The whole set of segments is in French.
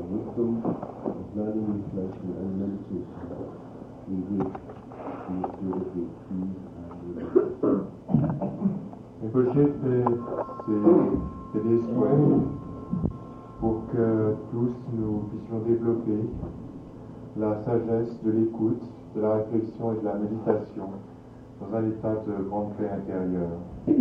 wisdom of learning, reflection, and meditation in which we feel the peace and relaxation. Rinpoché fait des souhaits pour que tous nous puissions développer la sagesse de l'écoute, de la réflexion et de la méditation dans un état de grande paix intérieure.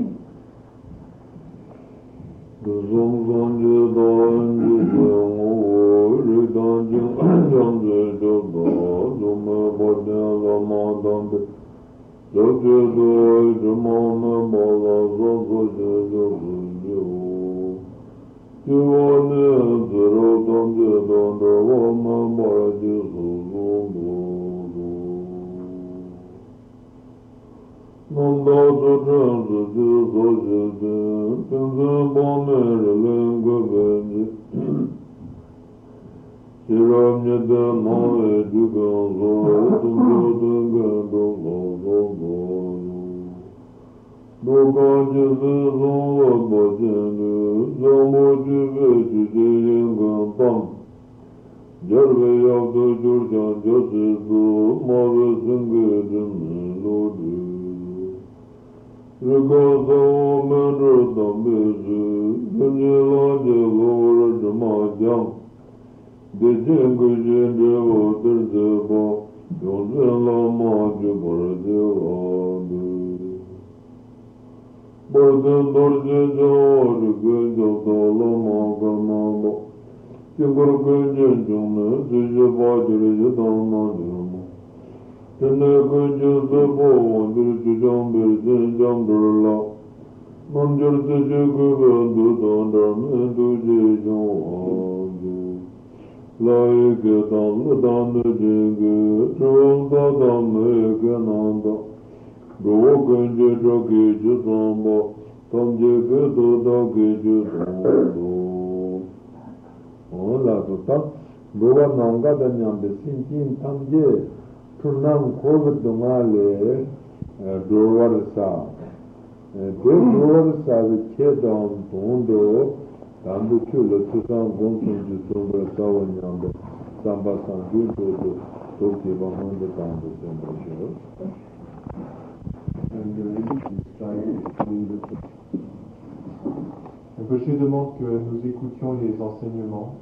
Rinpoché demande que nous écoutions les enseignements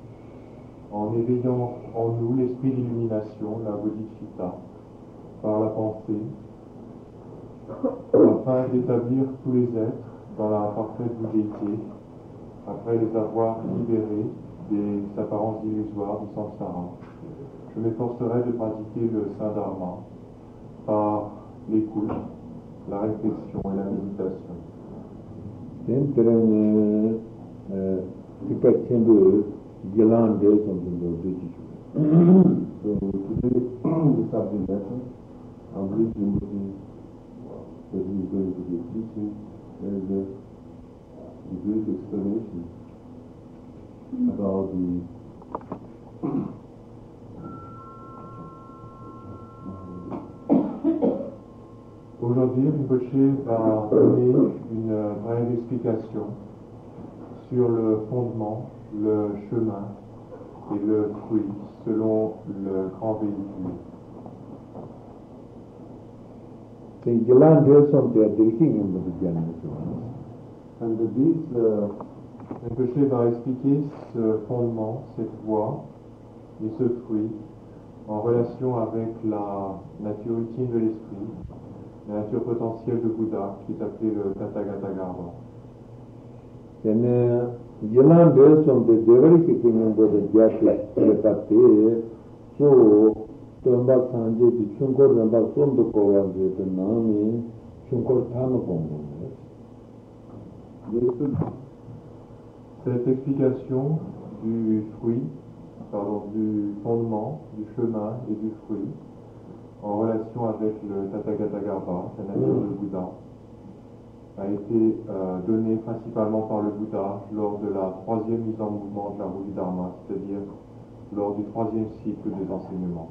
en éveillant en nous l'esprit d'illumination, la bodhisattva, par la pensée, afin d'établir tous les êtres dans la parfaite bouddhéité, après les avoir libérés des apparences illusoires du samsara. Je m'efforcerai de pratiquer le saint dharma par l'écoute, la réflexion et la méditation. So today, the subject matter of which that he is going to be teaching is the great explanation about the Aujourd'hui, Rinpoché va donner une brève explication sur le fondement, le chemin et le fruit selon le grand véhicule. And Rinpoché va expliquer ce fondement, cette voie et ce fruit en relation avec la nature ultime de l'esprit, la nature potentielle de Bouddha, qui est appelée le Tathagata Garbha. Cette explication du fruit, du fondement, du chemin et du fruit, en relation avec le Tathagata Garbha, la nature de Bouddha, a été donnée principalement par le Bouddha lors de la troisième mise en mouvement de la roue du Dharma, c'est-à-dire lors du troisième cycle des enseignements.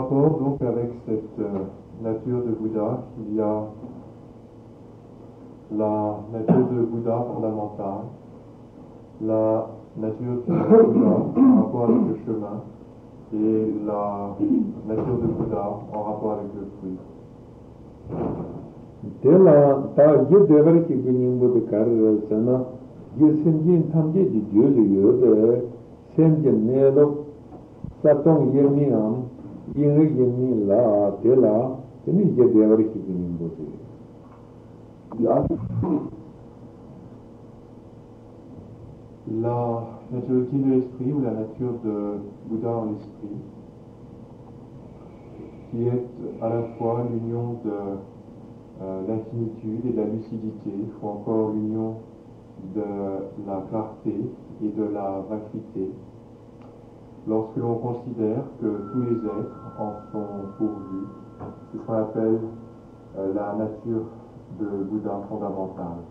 rapport donc avec cette nature de Bouddha, il y a la nature de Bouddha fondamentale, la nature de Bouddha en rapport avec le chemin et la nature de Bouddha en rapport avec le fruit. Tela ta ye devar ki gunimbo de kar sana ye senjin thamje di jyo yo senjin ne lo satong yemi am yin yemi la tela teni ye devar ki gunimbo de La nature ultime de l'esprit ou la nature de Bouddha en l'esprit, qui est à la fois l'union de l'infinitude et de la lucidité, ou encore l'union de la clarté et de la vacuité, lorsque l'on considère que tous les êtres en sont pourvus, c'est ce qu'on appelle la nature de Bouddha fondamentale.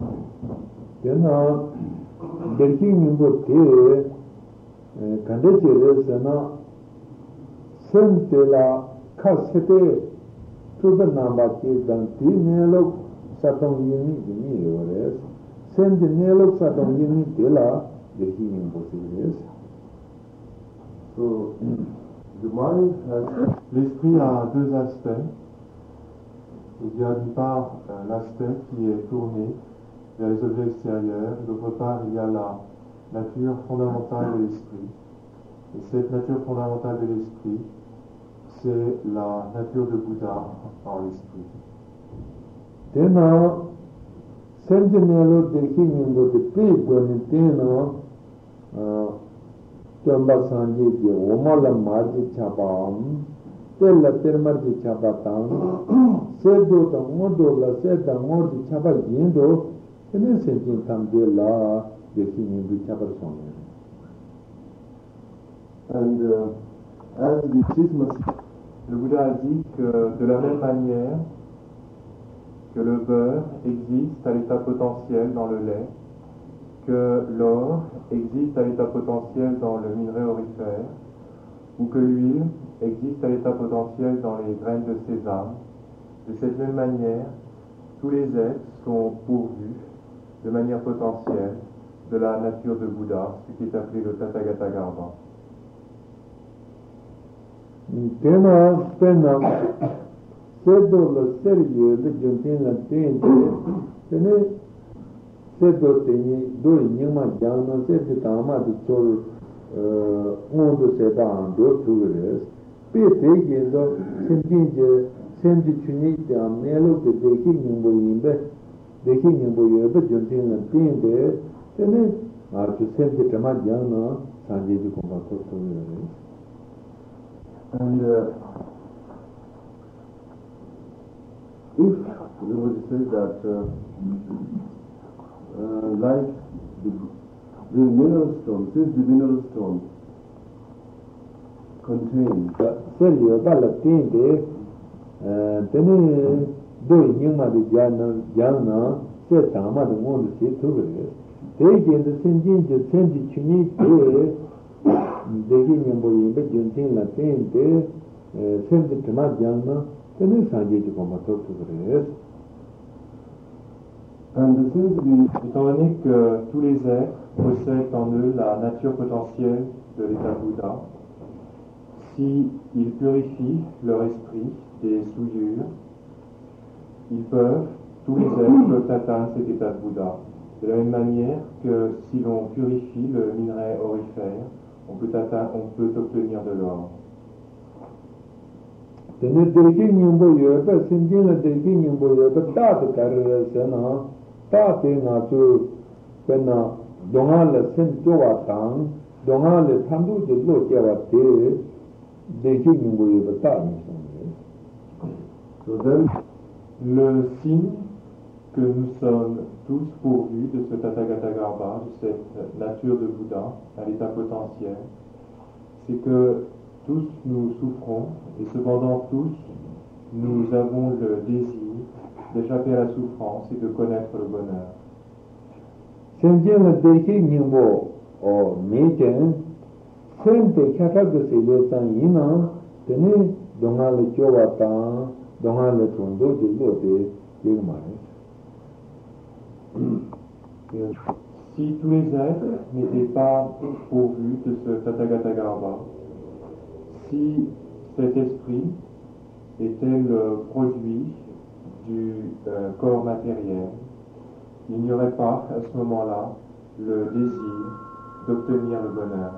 Tena derki nimbo te kande chere sana sen tela khasete tuba namba ke dan ti nelo satong yini yini yores sen de nelo satong yini tela derki nimbo te. So, the mind has... L'esprit a deux aspects. Il y a d'une part l'aspect qui est tourné vers les objets extérieurs, d'autre part il y a la nature fondamentale de l'esprit. Et cette nature fondamentale de l'esprit, c'est la nature de Bouddha en l'esprit. Tena sentinelo derki nimbo te pe goni tena Tomba Sanji ki Omala Marji Chapam, Tella Termarji Chapatam, Sedo da Modo la Seda Mordi Chapa Yindo, Tene Sentin Tamde la Deki Nimbu Chapa Songa. And as the Chismas, Le Bouddha a dit que de la même manière que le beurre existe à l'état potentiel dans le lait, que l'or existe à l'état potentiel dans le minerai aurifère, ou que l'huile existe à l'état potentiel dans les graines de sésame, de cette même manière, tous les êtres sont pourvus de manière potentielle de la nature de Bouddha, ce qui est appelé le Tathagata Garbha. Tena Tena Sedo la Sergio de Juntin la Tene Sedo Teni Doi Nyama Jana Sedo Tama di Chol Ondo Seba Ando Tugres Pe Tegi Lo Sentinje Senji Chuni Tam Nelo de Deki Nyumbo Yimbe Deki Nyumbo Yobe Juntin la Tene Archu Senji Tama Jana Sanji Di Kumato Tugres. and if we were to say that like the mineral stone, since the mineral stone contains Sergio Balla Tinde Tene Doi Nyama di Jana Se Tama di Mondo Si Tugres Tegi the Senjinja Senji Chuni Te Degi Nyambo Yimbe Juntin La Tinte Senji Tama Jana Tene Sanji Komato Tugres. and since the Étant donné que tous les êtres possèdent en eux la nature potentielle de l'état Bouddha, s'ils purifient leur esprit des souillures, tous les êtres peuvent atteindre cet état de Bouddha. De la même manière que si l'on purifie le minerai aurifère, on peut obtenir de l'or. Tene Degi Nyambo Yoba Senjina Degi Nyambo Yoba Tata Karasana Tate Natsu Pena Dongala Sen Jowa Tang Dongala Tandu de Lo Jawa Te Degi Nyambo Yoba Tata. so then Le signe que nous sommes tous pourvus de ce Tathagata Garbha, de cette nature de Bouddha, à l'état potentiel, c'est que tous nous souffrons et cependant tous nous avons le désir d'échapper à la souffrance et de connaître le bonheur. Senjina Degi Nyambo O Mechen Sente Kataga Se Letan Yina Tene donga le chowata, donga le tondo de lote, yegmare. Si tous les êtres n'étaient pas pourvus de ce Tathagata Garbha, si cet esprit était le produit du corps matériel, il n'y aurait pas à ce moment-là le désir d'obtenir le bonheur.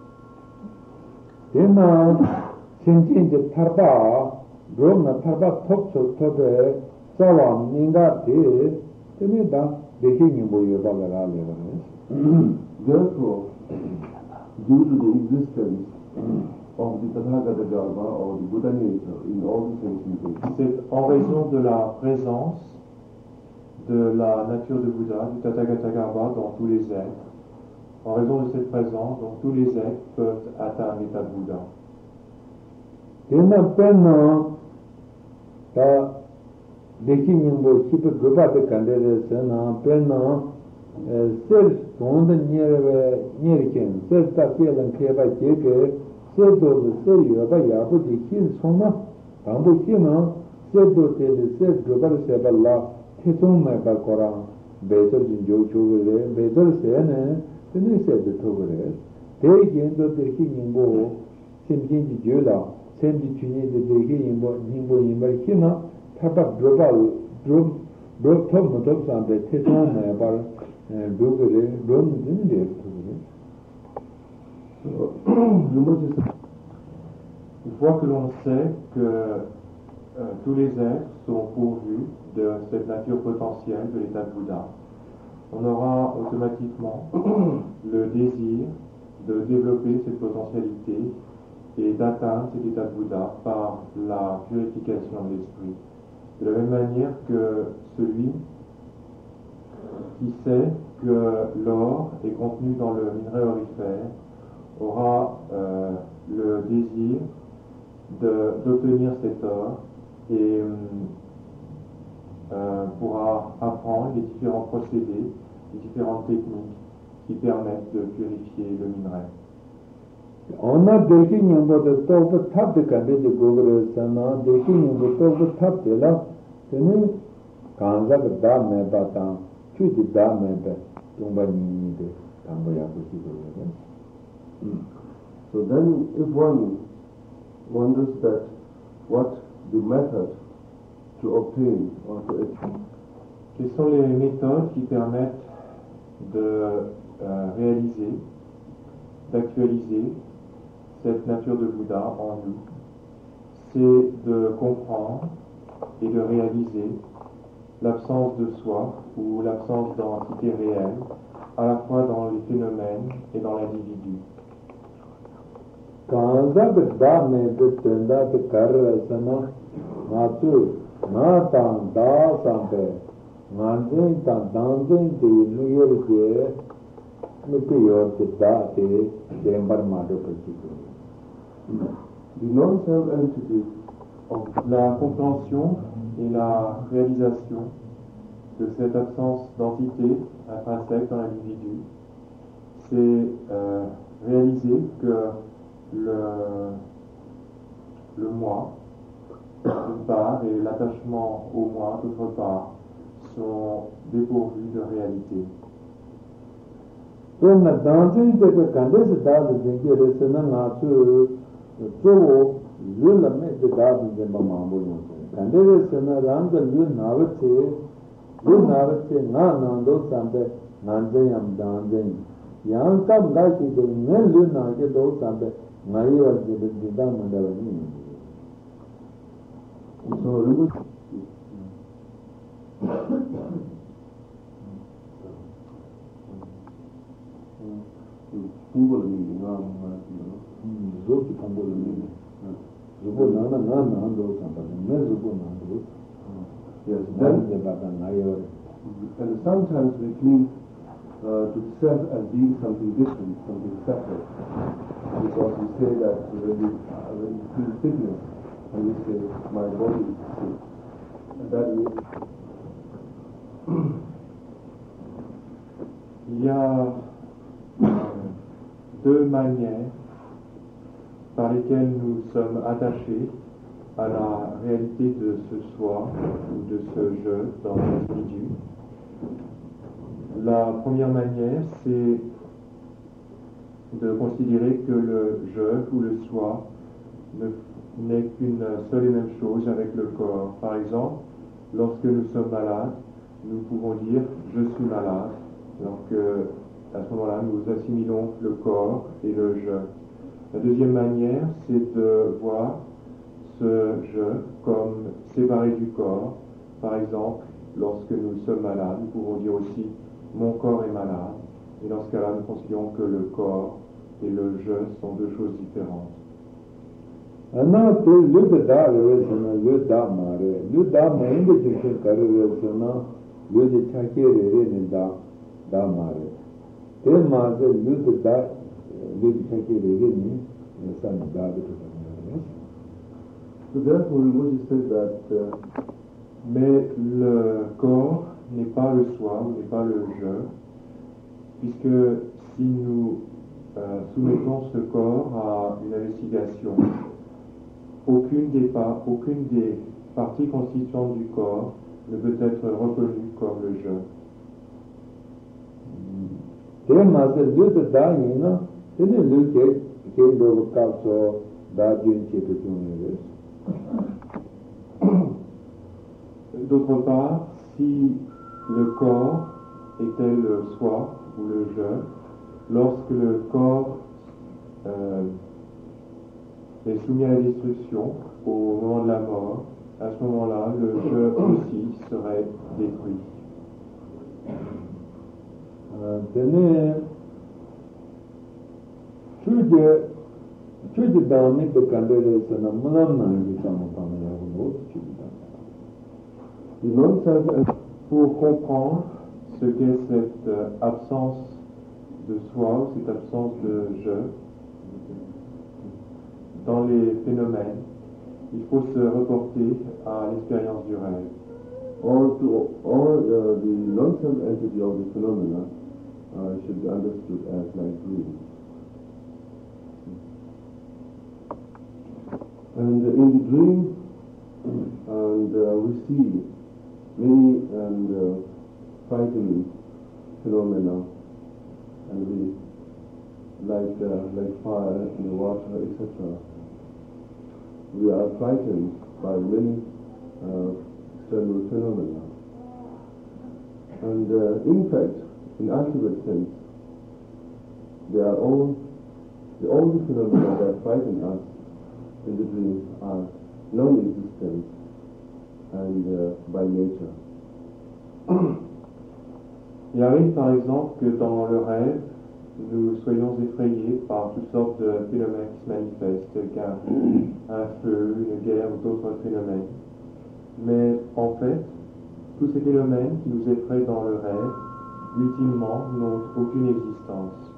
Tena senjinje tarba, bromna tarba topso tobe, sawa ninga te, tene da dekhingi boyo bagara levare. Therefore, due to the existence of the Tathagata Garbha or the Buddha nature in all the sentient beings, C'est en raison de la présence de la nature de Bouddha, du Tathagata Garbha dans tous les êtres. En raison de cette présence, donc tous les êtres peuvent atteindre l'état de Bouddha. Tena penna ta dekhingi bo shipa goba de kandere sena penna ser sonda nyeriken, ser ta kyelan kreba keke, ser do ser yoba yabu di kin sona, tambu kina, ser do tele ser goba seba la, tesong mai ba korang, bezor jin jo chogore, bezor sene, tene ser de togore. Te yendo dekhingi bo, semjin ji jola, semji chunye de dekhingi bo, nimbo yimbar kina, taba droba, drop top no top sambe, tesong mai ba, dogore, rom dinde togore. so you must just Une fois que l'on sait que tous les êtres sont pourvus de cette nature potentielle de l'état de Bouddha, on aura automatiquement le désir de développer cette potentialité et d'atteindre cet état de Bouddha par la purification de l'esprit. De la même manière que celui qui sait que l'or est contenu dans le minerai aurifère aura le désir d'obtenir cet or et pourra apprendre les différents procédés, les différentes techniques qui permettent de purifier le minerai. On a dekhi nyambo de toba tap de kande de gogre sana, dekhi nyambo toba tap de la, tene kanza ka da me bata, chu de da me ba, tumba nini de, tamba yaku si gogre. so then if one wonders that what the method to obtain or to achieve, Quelles sont les méthodes qui permettent de réaliser, d'actualiser cette nature de Bouddha en nous? C'est de comprendre et de réaliser l'absence de soi ou l'absence d'entité réelle, à la fois dans les phénomènes et dans l'individu. Kanza ka da me de tenda de karra sana, matu, na tang da sampe, nganzen tang danzen de nuyor de, nuke yor de da de, dembar mado pachiko. the non-self entity of La compréhension et la réalisation de cette absence d'entité intrinsèque dans l'individu, c'est réaliser que le moi, d'une part, et l'attachement au moi, d'autre part, sont dépourvus de réalité. Tena danzen de ka kande se da de zingi re sana nga su, tsowo lu la me de da de zinba mambu yon se. Kande re sana ranga lu navatse nga nando sampe, nanzen yam danzen. Yang kam ga shi de nga lu nage do sampe, nga yiwa de dinda mandava ni. so remove Zoki pangolo ni. Zubo nana nga nando sampe, nga zubo nando. yes, Then then the bata nga yiwa. and sometimes we cling to self as being something different, something separate, because we say that when you feel sickness, and we say my body is sick, and that means Il y a deux manières par lesquelles nous sommes attachés à la réalité de ce soi ou de ce je dans l'individu. La première manière, c'est de considérer que le je ou le soi n'est qu'une seule et même chose avec le corps. Par exemple, lorsque nous sommes malades, nous pouvons dire « je suis malade ». Donc, à ce moment-là, nous assimilons le corps et le je. La deuxième manière, c'est de voir ce je comme séparé du corps. Par exemple, lorsque nous sommes malades, nous pouvons dire aussi « mon corps est malade ». Et dans ce cas-là, nous considérons que le corps et le je sont deux choses différentes. So therefore, we would say that mais le corps n'est pas le soi, ou n'est pas le je, puisque si nous soumettons ce corps à une investigation, aucune des parties constituantes du corps ne peut être reconnue comme le je. D'autre part, si le corps était le soi ou le je, lorsque le corps est soumis à la destruction au moment de la mort, à ce moment-là, le je aussi serait détruit. Pour comprendre ce qu'est cette absence de soi, cette absence de je, dans les phénomènes, il faut se reporter à l'expérience du rêve. The non-self entity of the phenomena should be understood as like dream. And in the dream, we see many frightening phenomena, and we like fire and water, etc. We are frightened by many external phenomena, and in fact, in ultimate sense, they are all the only phenomena that frighten us in the dreams are non-existent and by nature. Il arrive par exemple que dans le rêve, nous soyons effrayés par toutes sortes de phénomènes qui se manifestent, tels qu'un feu, une guerre ou d'autres phénomènes. Mais en fait, tous ces phénomènes qui nous effraient dans le rêve, ultimement, n'ont aucune existence.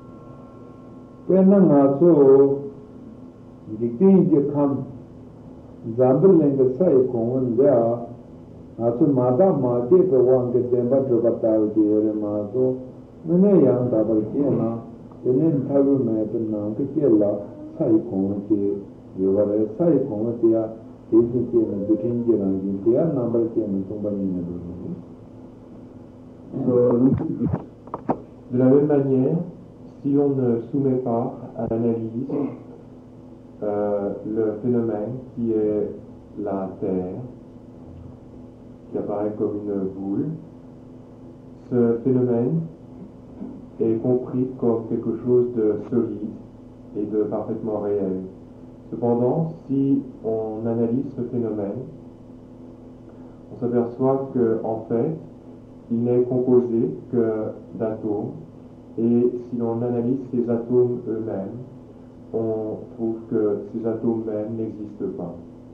De la même manière, si on ne soumet pas à l'analyse le phénomène qui est la Terre, qui apparaît comme une boule, ce phénomène est compris comme quelque chose de solide et de parfaitement réel. Cependant, si on analyse ce phénomène, on s'aperçoit qu'en fait, il n'est composé que d'atomes, et si l'on analyse ces atomes eux-mêmes, on trouve que ces atomes mêmes n'existent pas.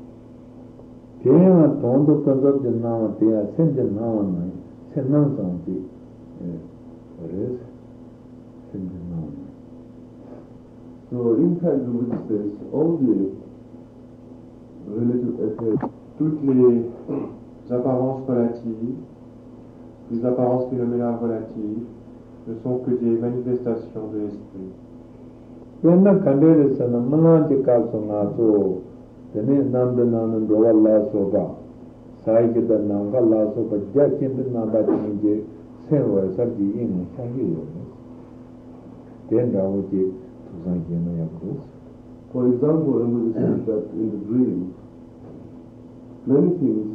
So in fact, the Buddha says all the relative affairs, toutes les apparences relatives, les apparences phénoménales relatives, ne sont que des manifestations de l'esprit. tene namda nanan rowa la soba saikita namka la soba jachinda namba chinje senwa sarji yin shangyo yore ten rawo je tusan kena yakus. For example, Rinpoche says that in the dream many things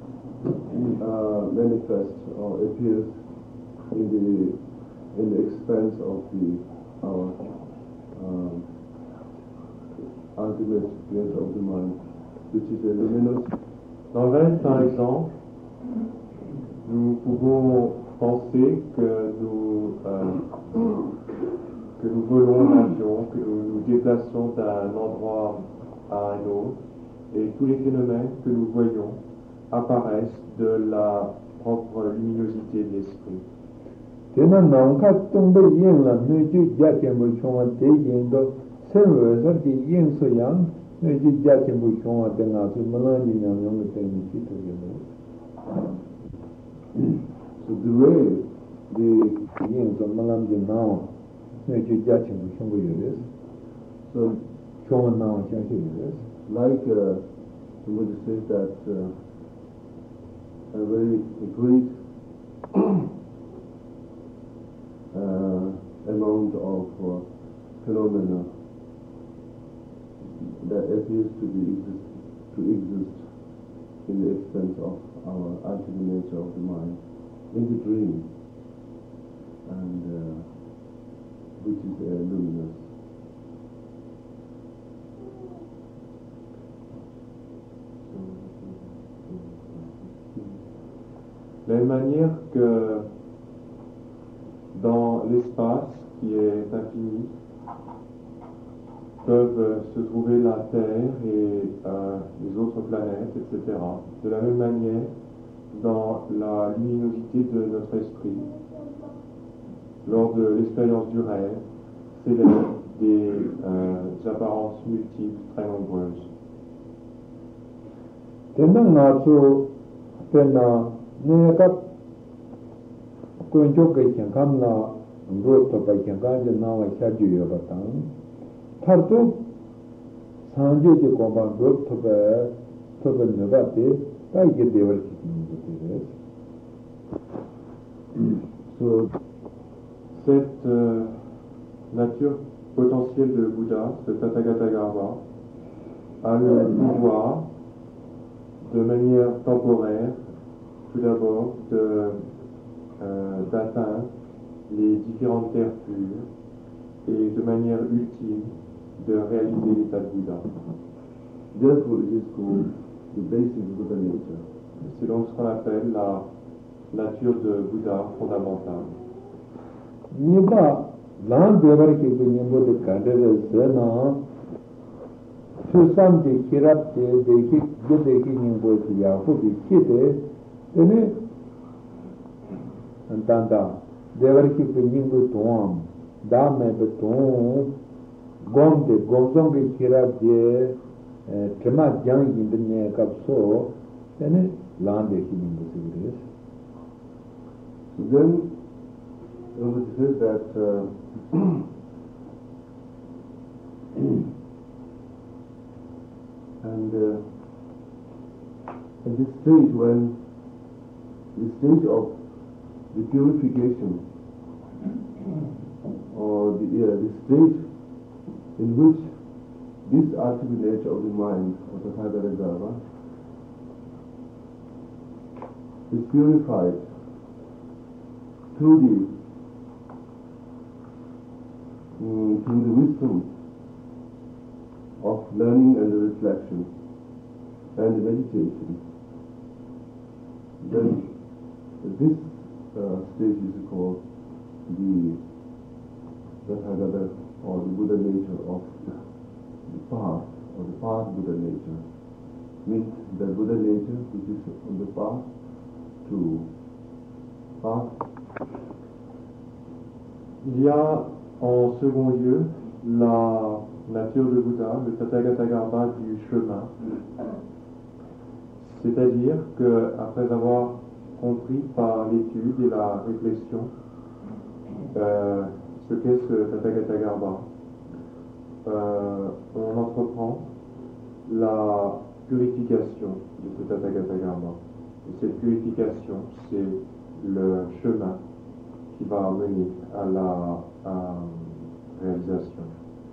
manifest or appears in the expanse of our ultimate experience of the mind, which is a luminous. Dans le rêve, par exemple, nous pouvons penser que nous volons en avion, que nous nous déplaçons d'un endroit à un autre, et tous les phénomènes que nous voyons apparaissent de la propre luminosité de l'esprit. Tena namka tongbe yin la nuju jachenbu chongwa te yin do senwa sarji yin so yang nuju jachenbu chongwa te nga su malanji nyam yung te ni chito yore. So the way the yin so malanji nao nuju jachenbu chongwa yore. so chongwa nao changyo yore. like somebody says that a very great amount of phenomena that appears to exist in the expense of our ultimate nature of the mind in the dream, and which is luminous. De la même manière que dans l'espace qui est infini, peuvent se trouver la Terre et les autres planètes, etc. De la même manière, dans la luminosité de notre esprit, lors de l'expérience du rêve, s'élèvent des apparences multiples, très nombreuses. kunjoke kyankam na ro topa kyankam je nawa shaju yoba tang tarto sanje je kompa ro topa nyoba te taike devar kikini. So, cette nature potentielle de Bouddha, ce Tathagata-garbha, a le pouvoir, de manière temporaire, tout d'abord, d'atteindre les différentes terres pures et de manière ultime de réaliser l'état de Bouddha. Therefore, it is called the basic Buddha nature. C'est donc ce qu'on appelle la nature de Bouddha fondamentale. Niba lan devar ki nimbo de kadere zena susam de kirap de deki nimbo ya fu bi kite tene antanda devar ki nimbo toam da me de tom gom de gomzong ki kirap de tema jang yin de ne kapso tene lan de ki nimbo sigres. So then it says that and at this stage, when the stage of the purification, or the stage in which this ultimate nature of the mind, of the Tathagata, is purified through the wisdom of learning and the reflection and the meditation, then this stage is called the Tathagata, or the Buddha nature of the path, or the path Buddha nature. Means the Buddha nature which is on the path to path. Il y a en second lieu la nature de Bouddha, le Tathagata-garbha du chemin. C'est-à-dire qu'après avoir compris par l'étude et la réflexion ce qu'est ce Tathagata-garbha, on entreprend la purification de ce Tathagata Karma. Et cette purification, c'est le chemin qui va mener à la réalisation.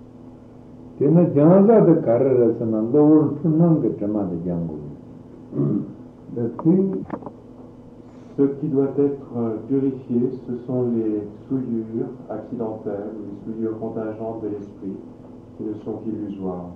Ce qui doit être purifié, ce sont les souillures accidentelles, les souillures contingentes de l'esprit, qui ne sont qu'illusoires.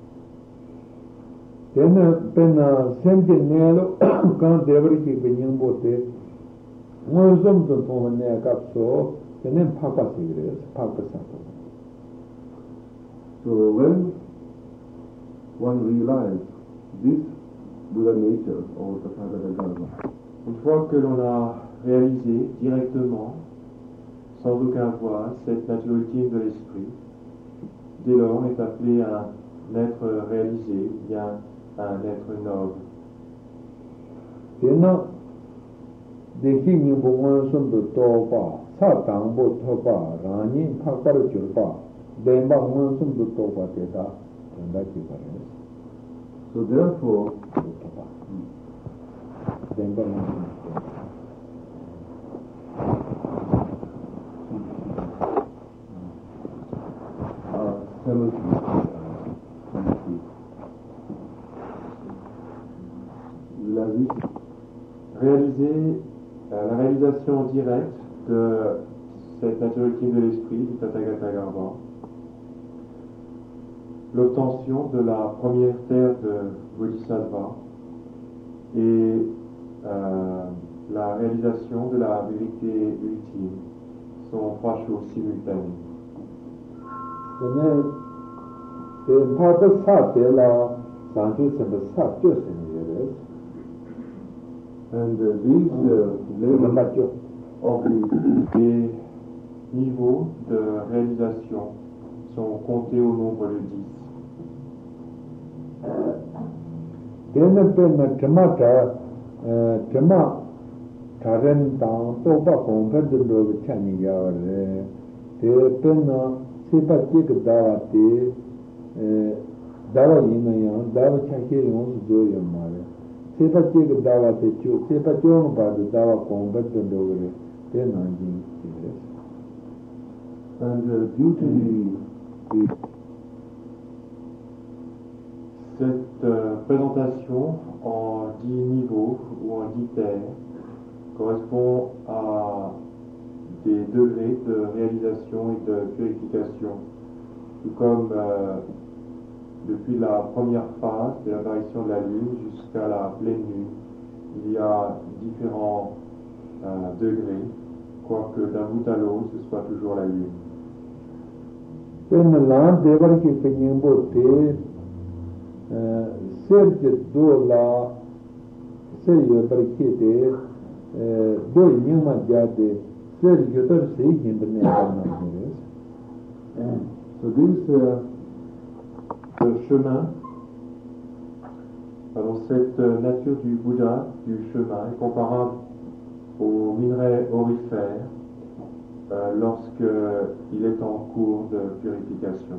So when one realizes this Buddha nature or Tathagata Karma, Une fois que l'on a réalisé directement, sans aucun voile, cette nature ultime de l'esprit, dès lors on est appelé à un être réalisé, bien un être noble. so therefore, La réalisation directe de cette nature ultime de l'esprit, du Tathagata Karma, l'obtention de la première terre de Bodhisattva et la réalisation de la vérité ultime sont trois choses simultanées. and these levels of the Les niveaux de réalisation sont comptés au nombre de 10. And due to Cette présentation en 10 niveaux ou en 10 terres correspond à des degrés de réalisation et de purification. Tout comme depuis la première phase de l'apparition de la Lune jusqu'à la pleine Lune, il y a différents degrés, quoique d'un bout à l'autre, ce soit toujours la Lune. so this Le chemin, cette nature du Bouddha, du chemin, est comparable au minerai aurifère lorsqu'il est en cours de purification.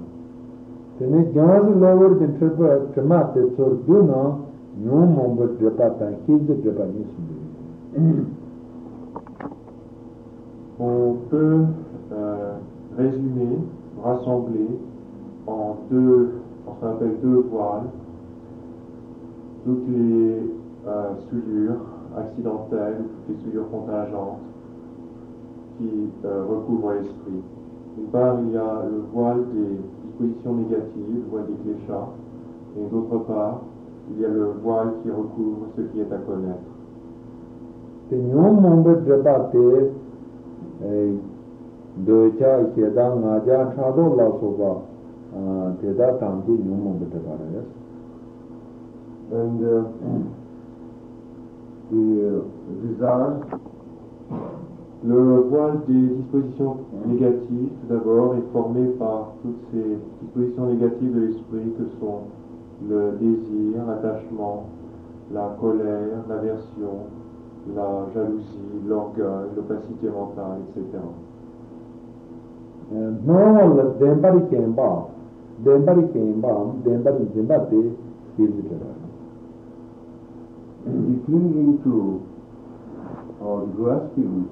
On peut résumer, rassembler en ce qu'on appelle deux voiles, toutes les souillures accidentelles, toutes les souillures contingentes qui recouvrent l'esprit. D'une part, il y a le voile des dispositions négatives, le voile des kléchas, et d'autre part, il y a le voile qui recouvre ce qui est à connaître. and the desire. Le voile des dispositions négatives, tout d'abord, est formé par toutes ces dispositions négatives de l'esprit que sont le désir, l'attachement, la colère, l'aversion, la jalousie, l'orgueil, l'opacité mentale, etc. the clinging to or grasping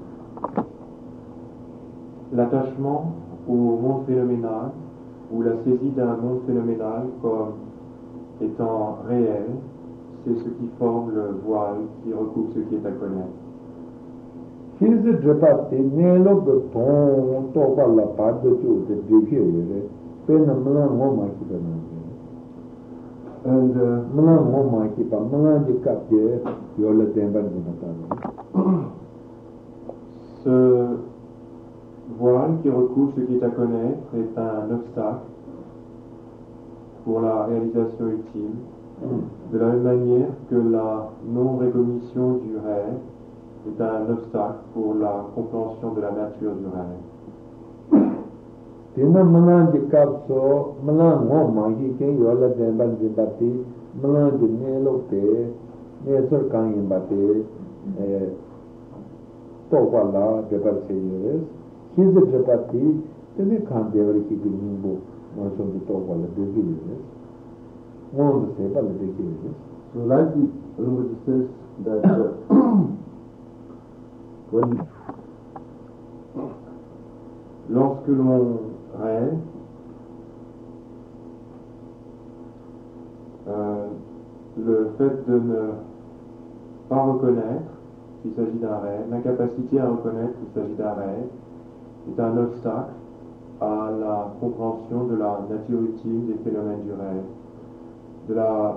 l'attachement au monde phénoménal ou la saisie d'un monde phénoménal comme étant réel, c'est ce qui forme le voile qui recoupe ce qui est à connaître. And ce voile qui recouvre ce qui est à connaître est un obstacle pour la réalisation ultime, de la même manière que la non-recognition du rêve est un obstacle pour la compréhension de la nature du rêve. so like it says that lorsque l'on rêve, le fait de ne pas reconnaître qu'il s'agit d'un rêve, l'incapacité à reconnaître qu'il s'agit d'un rêve, est un obstacle à la compréhension de la nature ultime des phénomènes du rêve. De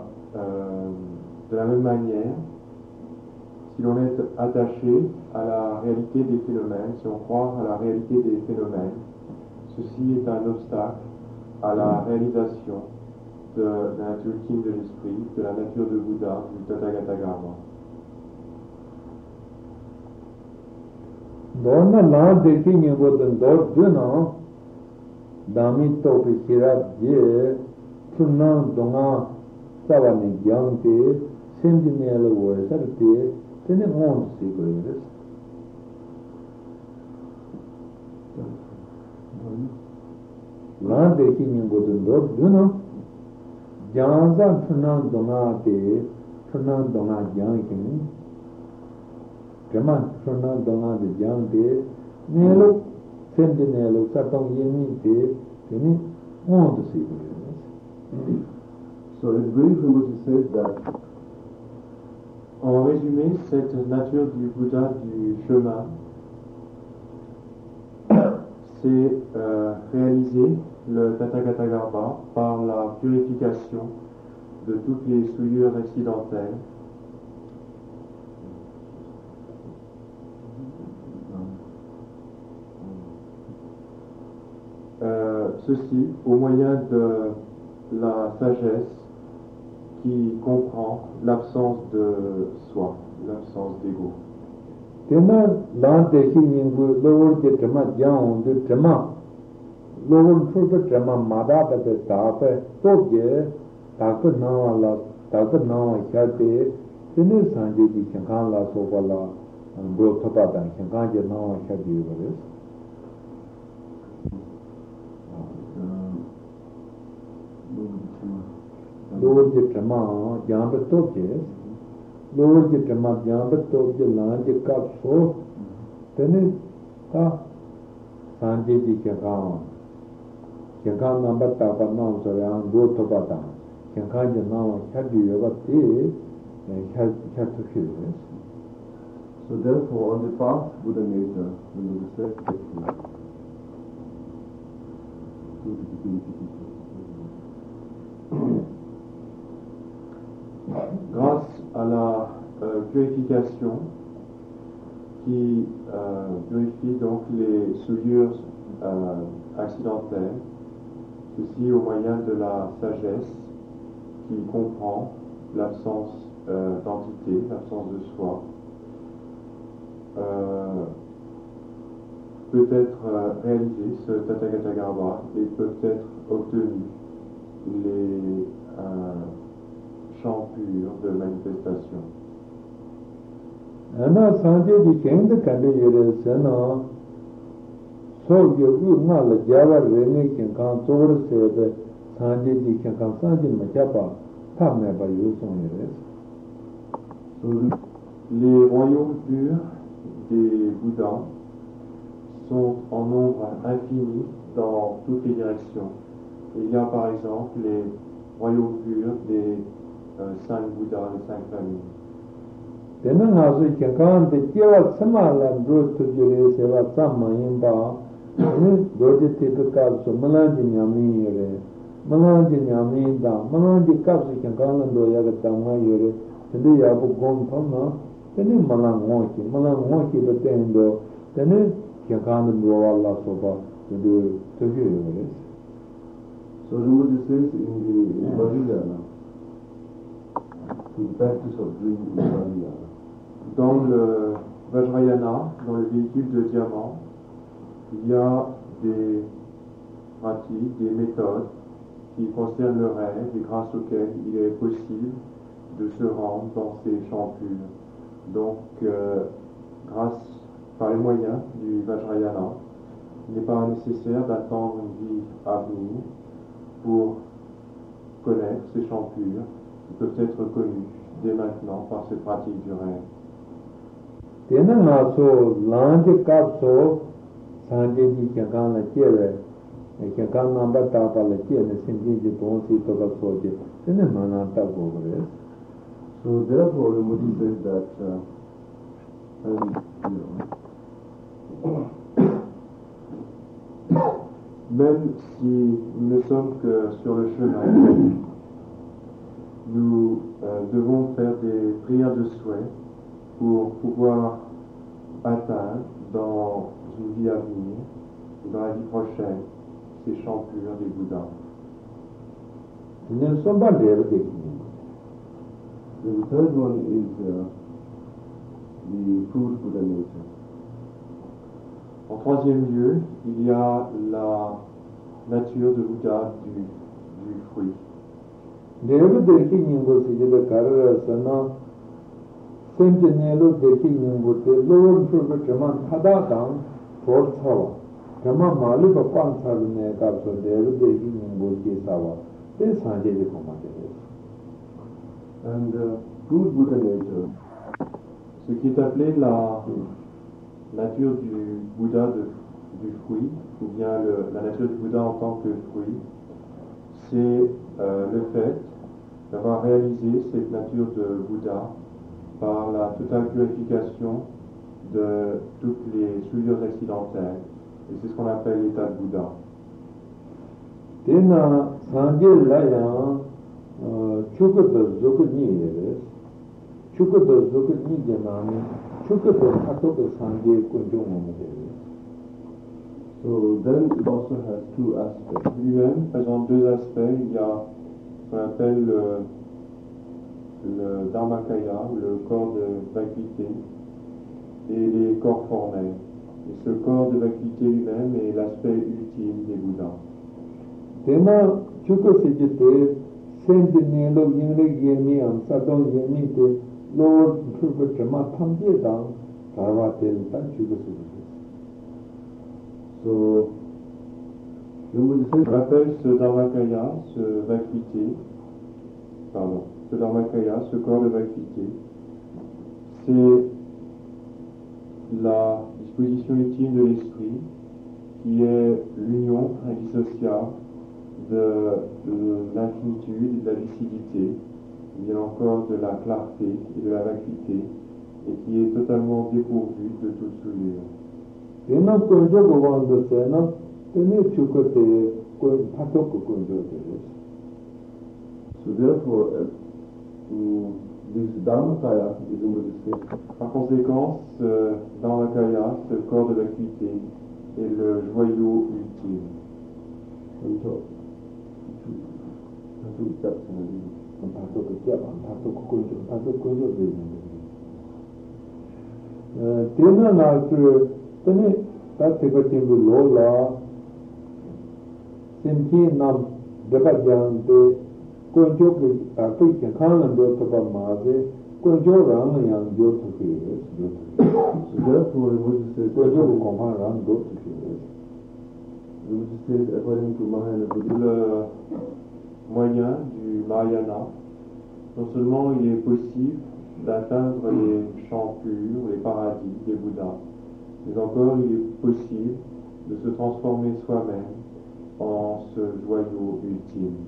la même manière, si l'on est attaché à la réalité des phénomènes, si on croit à la réalité des phénomènes, ceci est un obstacle à la réalisation de la nature ultime de l'esprit, de la nature de Bouddha, du Tathagata-garbha. Dona la dekhi nyegodan dor duna dami topi kirab je sunan donga savani gyante senjinela worsarte tene mon sigoyes la dekhi nyegodan dor duna janza sunan donga te sunan donga gyankin Brahman Suna Dona the Jan de Nelo, Send Nelo, Satong Yemi de Tini, on the sea. So it's brief in what he says that en résumé, cette nature du Bouddha du chemin, c'est réaliser le Tathagata-garbha par la purification de toutes les souillures accidentelles. Ceci au moyen de la sagesse qui comprend l'absence de soi, l'absence d'ego. Tena lante hi ningu lowol ke drama jang de drama lowol full drama mada de tape toge taku nawa chate tene sanje di khan la so bala bro thapa dan khan je nawa chate yores Lord the Drama, Jamba Toges, Lord the Drama, Jamba Toge, Land the Cup so, then it Sanjay di Kyakan number Tapa Nams around Go Topata, Kyakan Janama, Kadu Yavati, and Katu Furious. so therefore on the path Buddha nature when you respect grâce à la purification qui purifie donc les souillures accidentelles, ceci au moyen de la sagesse qui comprend l'absence d'entité, l'absence de soi, peut être réalisé ce Tathagata-garbha et peut être obtenu les champs purs de manifestation. Ana Sanjay di Kend Kande Yeresana So Yogu Nala Java Rene Kinkan Zor Sede Sanjay di Kinkan Sanjay Machapa Tameba Yuson Yeres Les royaumes purs des Bouddhas sont en nombre infini dans toutes les directions. Il y a par exemple les royaumes purs des 5 Bouddhas, les 5 familles. Tena ngasu kyankaan te kyewa tsama lan dro tujure sewa tsamma yinpa doje tepe kapsu malanji nyamni yore malanji nyamni da malanji kapsu kyankaan lan do yaga tsamma yore tende yabu gom thomna tene malang ngoki ba tendo tene kyankaan lan do wala sopa tende tujure yore. So Rinpoche says in Vajrayana, the practice of doing in Vajrayana. Dans le Vajrayana, dans le véhicule de diamant, il y a des pratiques, des méthodes qui concernent le rêve et grâce auxquelles il est possible de se rendre dans ces champs purs. Donc, par les moyens du Vajrayana, il n'est pas nécessaire d'attendre une vie à venir pour connaître ces champs purs qui peuvent être connus dès maintenant par cette pratique du rêve. Tena ngaso lanje kapso sanje ji kyankaan la kyewe kyankaan namba tapa la kye ne sinji ji tonsi toka soje tene mana tapo kore. So therefore Rinpoche says that même si nous ne sommes que sur le chemin, nous devons faire des prières de souhait pour pouvoir atteindre dans une vie à venir, dans la vie prochaine, ces champs purs des Bouddhas. The third one is the pure Buddha nature. En troisième lieu, il y a la nature de Bouddha du fruit. Sentinelo deki nyumbote lord for German Hada down for Sawa. Kama Mali Bapan Sabine Kapso, Dev deki nyumbote Sawa. This Sanjay Komate. And pure Buddha nature, ce qui est appelé la nature du Bouddha du fruit, ou bien la nature du Bouddha en tant que fruit, c'est le fait d'avoir réalisé cette nature de Bouddha par la totale purification de toutes les souillures accidentelles. Et c'est ce qu'on appelle l'état de Bouddha. Tena Sanjay Laya Chukata Zokuni Yeres, Chukata Zokuni Janani, Chukata Hatoka Sanjay Kunjung. So then it also has two aspects. Lui-même présente deux aspects. Il y a ce qu'on appelle le Dharmakaya, le corps de vacuité, et les corps formels. Et ce corps de vacuité lui-même est l'aspect ultime des Bouddhas. Tena Chukasijite, Sentinelo Yinrik Yemi and Sadon Yemite, Lord Trupachama Tamje down, Sarvatel and Chukasijite. So, Je rappelle ce Dharmakaya, ce Dharmakaya, ce corps de vacuité, c'est la disposition ultime de l'esprit qui est l'union indissociable de l'infinitude et de la lucidité, bien encore de la clarté et de la vacuité, et qui est totalement dépourvue de toute souillure. Tena Kunjo Govanda Sena, Tene Chukate, Patoko Kunjo. So therefore, this Dharmakaya is in the state. Par conséquent, ce Dharmakaya, ce corps de vacuité, est le joyau ultime. Tena Nasu, Tene Tatikatimbu Lola, Sinti Nam Debajante, Kunjo African Kanan Dotaba Maze, Kunjo Ram Yang Jotuki. So therefore, Rinpoche says, Kunjo Koman Ram Jotuki. Rinpoche says, according to Mahayana Buddhism, Le moyen du Mahayana, non seulement il est possible d'atteindre les champs purs, les paradis des Bouddhas, mais encore il est possible de se transformer soi-même en ce joyau ultime.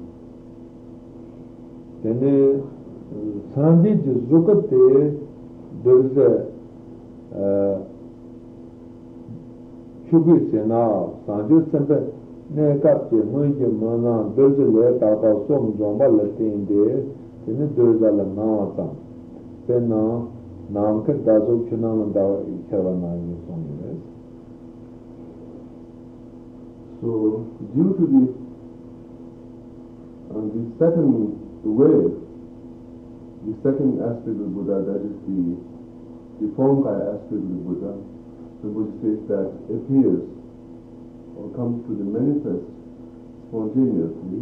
Tene sanji ji zukote dorse chubi sena sanji sempe ne kapche munji mana dorse le tata som jomba le tende tene dorse la nawa sam pena nam ke dazo chunama da ikhavana yusong. So, due to the second wave, the second aspect of the Buddha, that is the Formkaya aspect of the Buddha, the Buddha says that appears or comes to the manifest spontaneously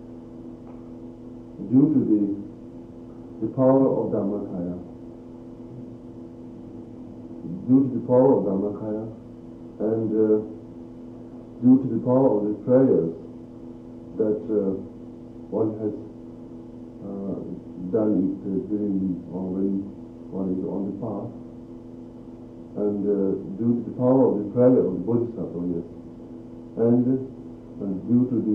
due to the power of Dhammakaya. Due to the power of Dhammakaya and due to the power of the prayers that one has done it during or when one is on the path, and due to the power of the prayer of the Bodhisattva, yes, and due to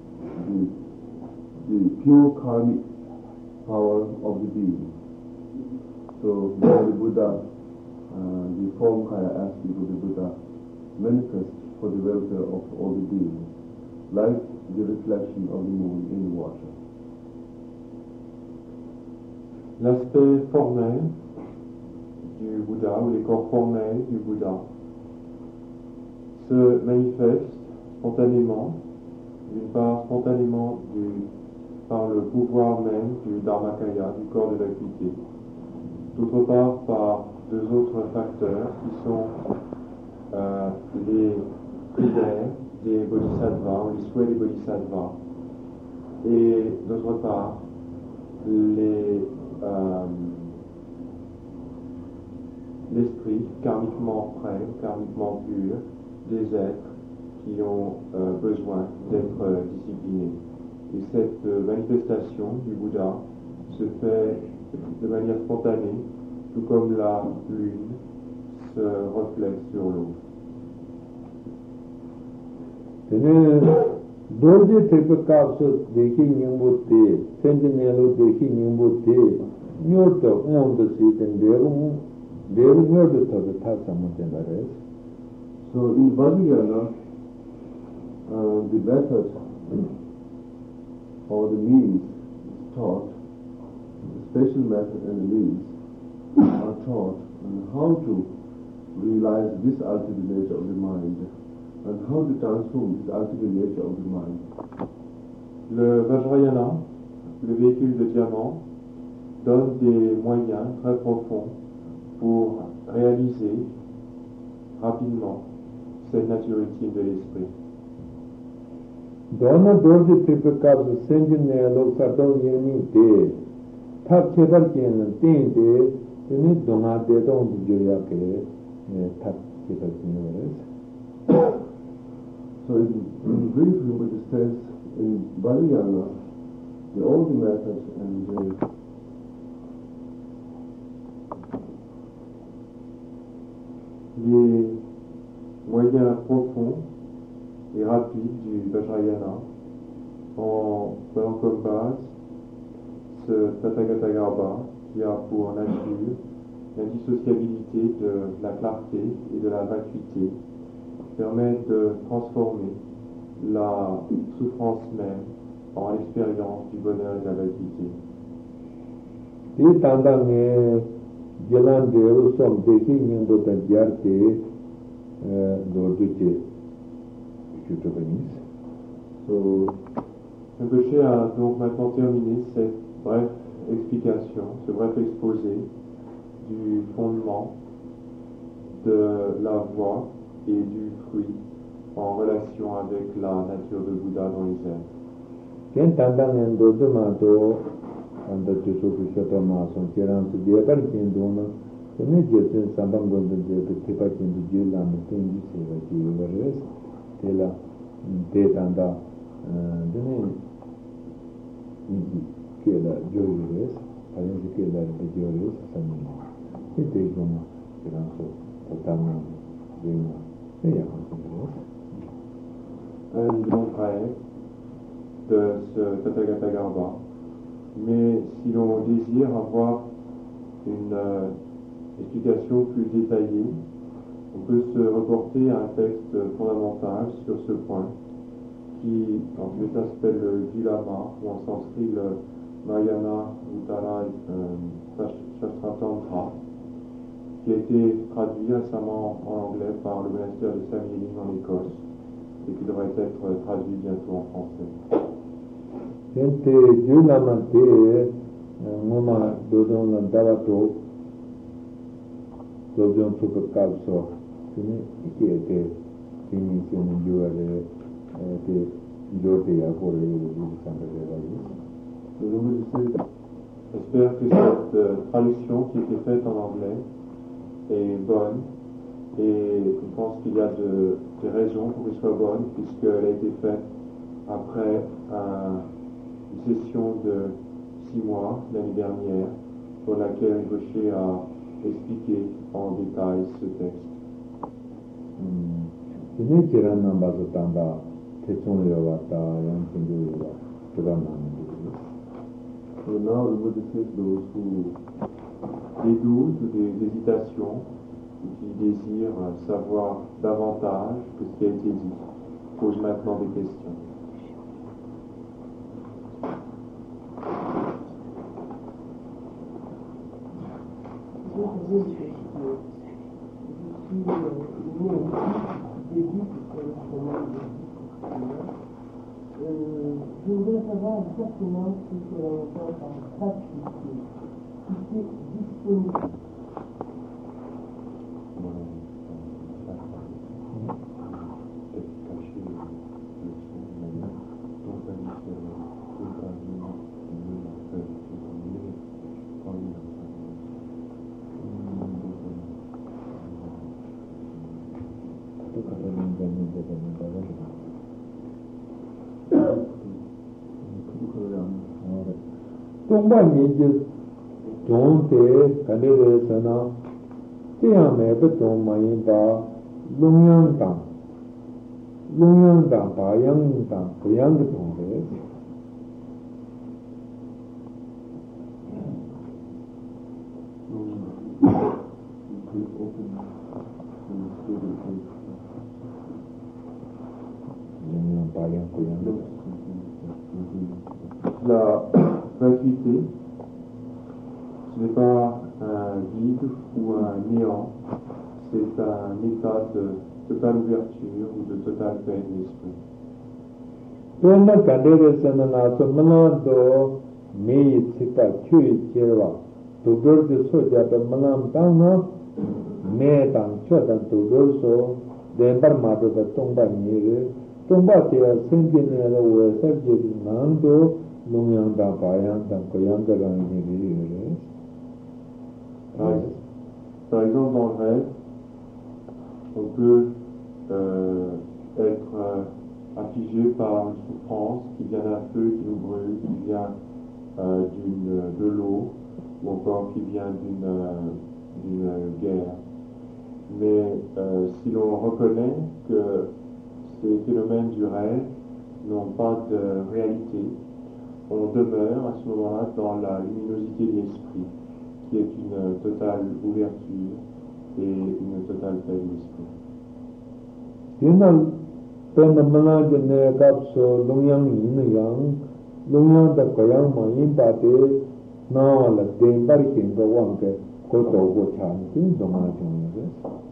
the pure karmic power of the being. So when the Buddha, the Formkaya aspect of the Buddha manifests for the welfare of all the beings, like the reflection of the moon in the water. L'aspect formel du Bouddha, ou les corps formels du Bouddha, se manifestent spontanément, d'une part spontanément par le pouvoir même du Dharmakaya, du corps de l'acuité, d'autre part par deux autres facteurs qui sont les prières des bodhisattvas, ou les souhaits des bodhisattvas, et d'autre part l'esprit karmiquement prêt, karmiquement pur des êtres qui ont besoin d'être disciplinés. Et cette manifestation du Bouddha se fait de manière spontanée, tout comme la lune se reflète sur l'eau. Tene dorje tepe kapsu dekhi nyingbo te, sentinelo dekhi nyingbo te, nyorta onda si ten deru nyorta tobe tasamu tendares. So in Vajrayana, the method or the means is taught, the special method and the means are taught on how to realize this ultimate nature of the mind and how to transform this ultimate nature of the mind. Le Vajrayana, le véhicule de diamant, donne des moyens très profonds pour réaliser rapidement cette nature ultime de l'esprit. Dona dorje tepe kapsu sentinelo kato yemi te, tak chebar kien ten te, tene dona te don joya ke tak chebar kien. So in brief, Rinpoche says in Vajrayana, all the methods and les moyens profonds et rapides du Vajrayana en prenant comme base ce Tathagata Garbha qui a pour nature l'indissociabilité de la clarté et de la vacuité, permet de transformer la souffrance même en l'expérience du bonheur et de la vacuité. Ti tanda ne gelan deru som dekhi nyingbo ta jarte dorje chutobanis. So, Rinpoche a donc maintenant terminé cette brève explication, ce bref exposé du fondement de la voie et du fruit en relation avec la nature de Bouddha dans les êtres. Ken tanda ne dorje ma to anda chuso kushoto ma son keran su diakar ken dona tene jeten sambam gonde de tepa ken du jela me tengi seva ki vares tela te tanda dene iji kela joyes Un long rêve de ce Tathagata Garbha, mais si l'on désire avoir une explication plus détaillée, on peut se reporter à un texte fondamental sur ce point, qui en tibétain s'appelle le Gilama, ou en sanskrit le Mahayana Uttara Shastratantra, qui a été traduit récemment en anglais par le monastère de Sam Yedin en Écosse, et qui devrait être traduit bientôt en français. J'espère que cette traduction qui a été faite en anglais est bonne, et je pense qu'il y a des raisons pour qu'elle soit bonne, puisqu'elle a été faite après une session de 6 mois l'année dernière, pour laquelle Gaucher a expliqué en détail ce texte. So now we would say those who Des doutes ou des hésitations, ou qui désirent savoir davantage que ce qui a été dit, posent maintenant des questions. Je voudrais savoir exactement ce que l'on entend par gratuité, si c'est disponible. Tongpa Niji Tongte Kandere Sana Tiyame Beton Mayimba Lungyang Tang Bayang Tang Bayang Tongte La gratuité, ce n'est pas un vide ou un néant, c'est un état de totale ouverture ou de totale paix d'esprit. Tona Kandere Sana Malado Mei Tsika Chui Chirwa Tugur de Soja de Malam Tangna Me Tang Chodan Tugur So Dembar Mado de Tongba Niri Tongba Tia Sentinel Wesarji Nando Lungyang Tang Bayang Tang Koyang Garang Niri. Par exemple, dans le rêve, on peut être affligé par une souffrance qui vient d'un feu qui nous brûle, qui vient de l'eau, ou encore qui vient d'une guerre. Mais si l'on reconnaît que ces phénomènes du rêve n'ont pas de réalité, on demeure à ce moment-là dans la luminosité de l'esprit, qui est une totale ouverture et une totale paix de l'esprit. Yunal Penamana Jene Kapso Lungyang Yin Yang Lungyang da Koyang Ma Yin Pate Nawala Dembar Kinga Wanke Koto Go Chanti Doma Jene.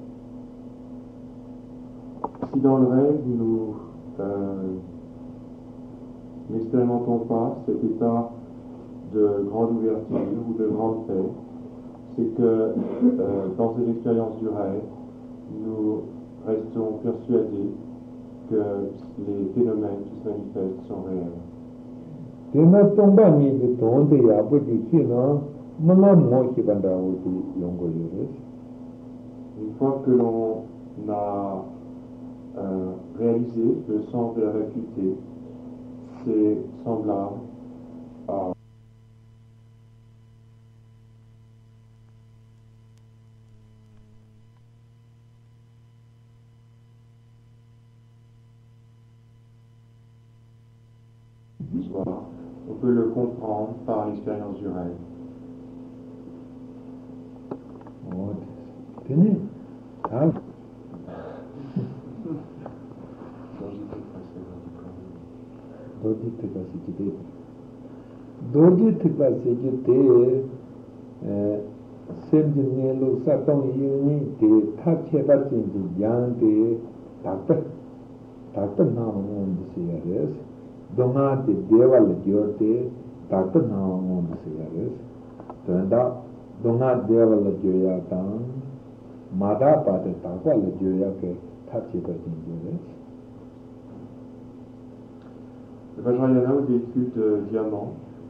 Si dans le rêve nous n'expérimentons pas cet état de grande ouverture ou de grande paix, c'est que dans cette expérience du rêve, nous restons persuadés que les phénomènes qui se manifestent sont réels. Tena Tongba Niji Tongte Yabuji China Mala Mochi Banda Uti Yongo Yures. Une fois que l'on a réalisé le sens de la vacuité, c'est semblable à du soir, on peut le comprendre par l'expérience du rêve. Tenez, ah, Dorji Tikpa Sikite. Dorji Tikpa Sikite, Semji Nelu Satong Yuni, the Tachepa Jinji Yang, the Doctor Naman Series, Doma de Deva Legiote, Doctor Naman Series, turned out Dona Deva Legioyatan, Mada Pate Takwa Legioyake, Tachepa Jinji. Le Vajrayana ou véhicule de diamant,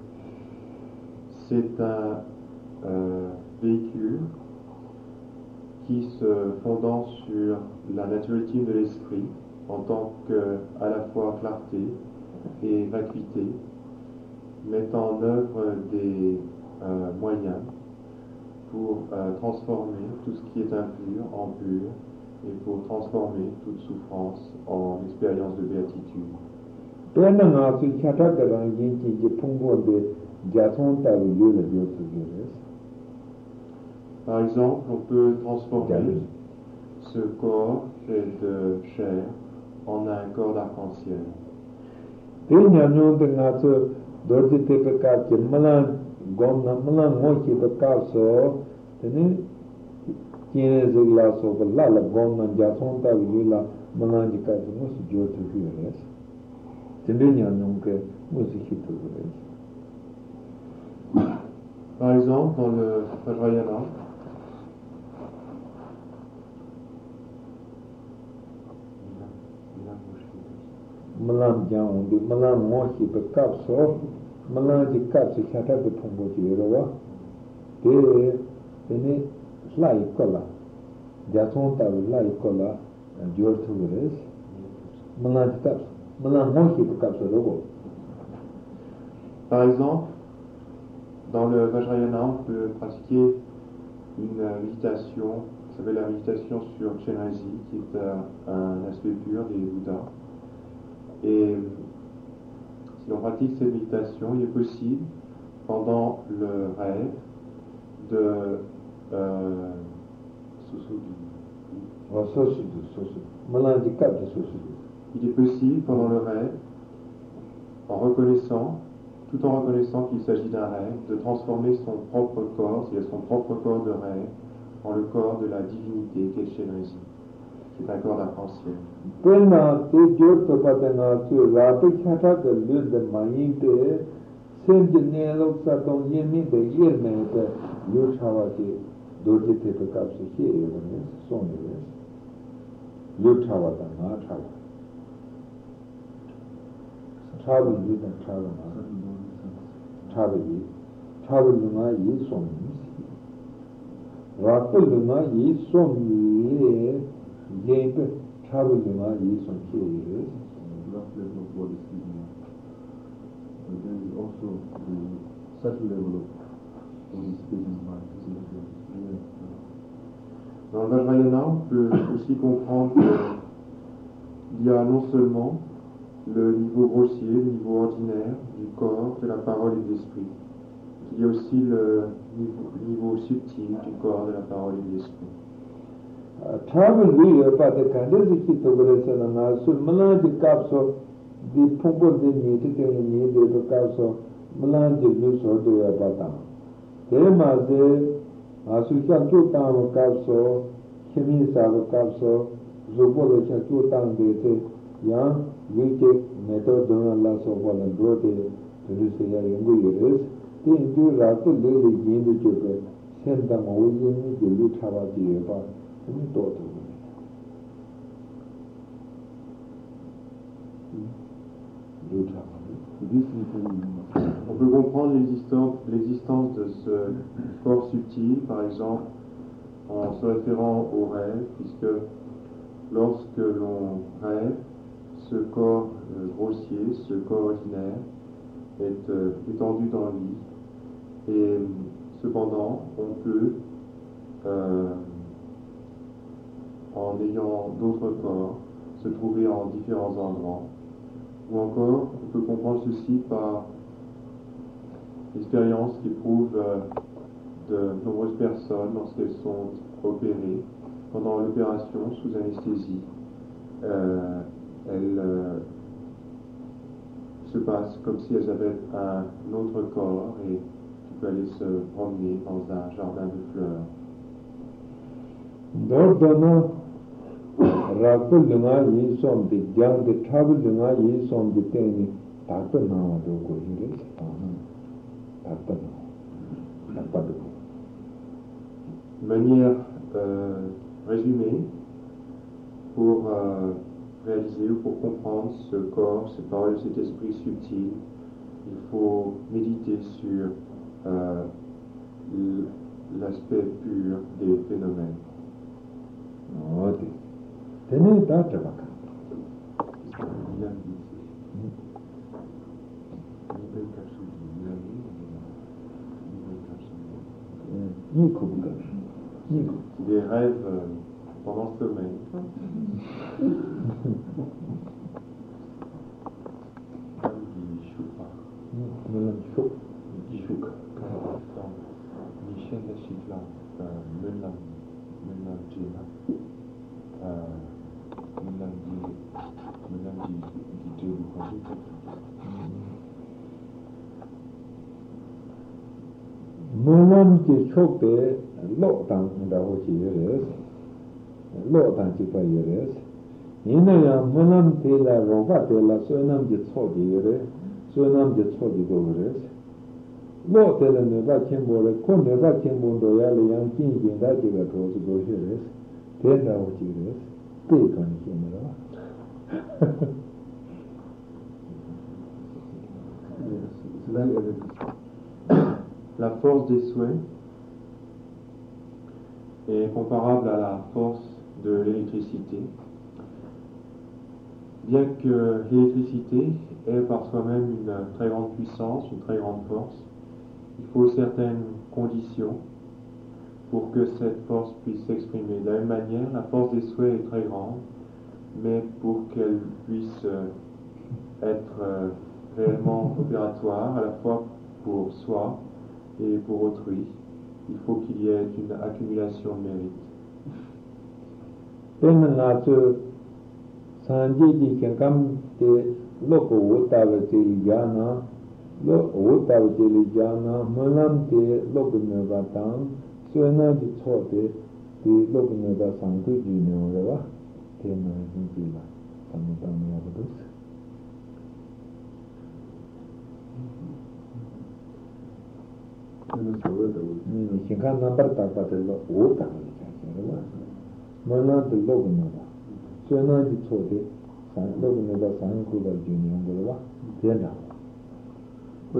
c'est un véhicule qui se fondant sur la nature ultime de l'esprit en tant que à la fois clarté et vacuité, met en œuvre des moyens pour transformer tout ce qui est impur en pur et pour transformer toute souffrance en expérience de béatitude. Par exemple, on peut transformer ce corps fait de chair en un corps d'arc-en-ciel. Par exemple, dans le Vajrayana, Malam Jang, Malam Moshi, the Kapso, Malam the Kapsi Kata the Pumbo Jirova, they Sly Kola, Jasonta Lai Kola, and George Turis, Malam the Kaps, Malam Moshi, the Kapso. Par exemple, dans le Vajrayana, on peut pratiquer une méditation, ça s'appelle la méditation sur Chenrezig, qui est un aspect pur des Bouddhas. Et si l'on pratique cette méditation, il est possible, pendant le rêve, de il est possible, pendant le rêve, tout en reconnaissant qu'il s'agit d'un rêve, de transformer son propre corps, c'est-à-dire son propre corps de rêve, en le corps de la divinité qu'est Chenrezig, qui est un corps d'arc-en-ciel. But there is also the subtle level of participation of mind. Dans le Vajrayana, on peut aussi comprendre qu'il y a non seulement le niveau grossier, le niveau ordinaire du corps, de la parole et de l'esprit, qu'il y a aussi le niveau subtil du corps, de la parole et de l'esprit. On peut comprendre l'existence de ce corps subtil, par exemple, en se référant au rêve, puisque lorsque l'on rêve, ce corps grossier, ce corps ordinaire, est étendu dans le lit. Et cependant, on peut, en ayant d'autres corps, se trouver en différents endroits Ou encore, on peut comprendre ceci par l'expérience qui prouve de nombreuses personnes, lorsqu'elles sont opérées, pendant l'opération sous anesthésie, elles se passent comme si elles avaient un autre corps et tu peux aller se promener dans un jardin de fleurs. Dordana rakul lunga yi som de gyang de travel lunga yi som de teni takpa nawa do ko yure takpa nawa. De manière résumée, pour réaliser ou pour comprendre ce corps, ces paroles, cet esprit subtil, il faut méditer sur l'aspect pur des phénomènes. Ok. Tene ta tabaka. Des rêves pendant le sommeil. Mulam ki chokpe lo tang da ho chi yeres. Lo tang chi pa yeres. Ina ya mulam te la roba te la sonam ji cho di yere. Sonam ji cho di go yeres. Lo te la ne ba chen bo le ko ne ba chen bo do ya le yang kin kin da ji ga to su go yeres. Te da ho chi yeres. Te kan chi mera. La force des souhaits est comparable à la force de l'électricité. Bien que l'électricité ait par soi-même une très grande puissance, une très grande force, il faut certaines conditions pour que cette force puisse s'exprimer. De la même manière, la force des souhaits est très grande, mais pour qu'elle puisse être réellement opératoire, à la fois pour soi et pour autrui, il faut qu'il y ait une accumulation de mérite. Sanji Kankam te loko Utavati Jana, Utavati Jana, Mulam te Lokunavatan, Suena di Chote, the Lokunava Sanku Junior, Tema Hintila, Samutamia Budus. Shinkan number Tapatella, Utavati, Mulam the Lokunava. Suena di Chote, Lokunava Sanku Junior, Tena. For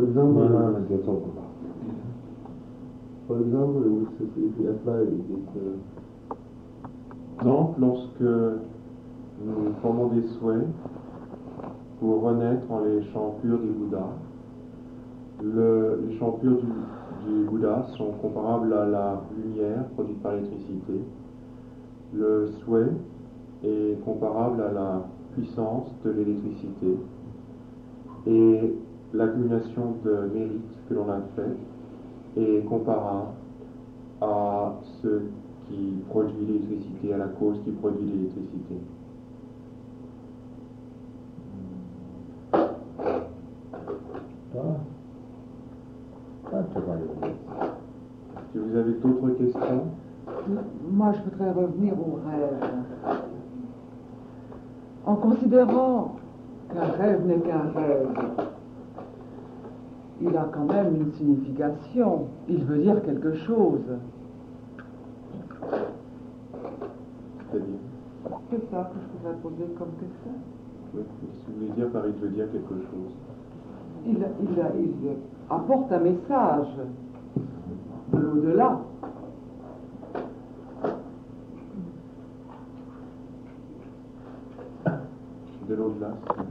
example, if we apply it, donc, lorsque nous formons des souhaits pour renaître en les champs purs du Bouddha, les champs purs du Bouddha sont comparables à la lumière produite par l'électricité. Le souhait est comparable à la puissance de l'électricité. Et l'accumulation de mérite que l'on a fait est comparable à ce qui produit l'électricité, à la cause qui produit l'électricité. Est-ce que vous avez d'autres questions? Moi, je voudrais revenir au rêve. En considérant qu'un rêve n'est qu'un rêve, il a quand même une signification. Il veut dire quelque chose. C'est-à-dire? C'est ça que je voudrais poser comme question. Oui, qu'est-ce que vous voulez dire par il veut dire quelque chose? Il apporte un message de l'au-delà. De l'au-delà,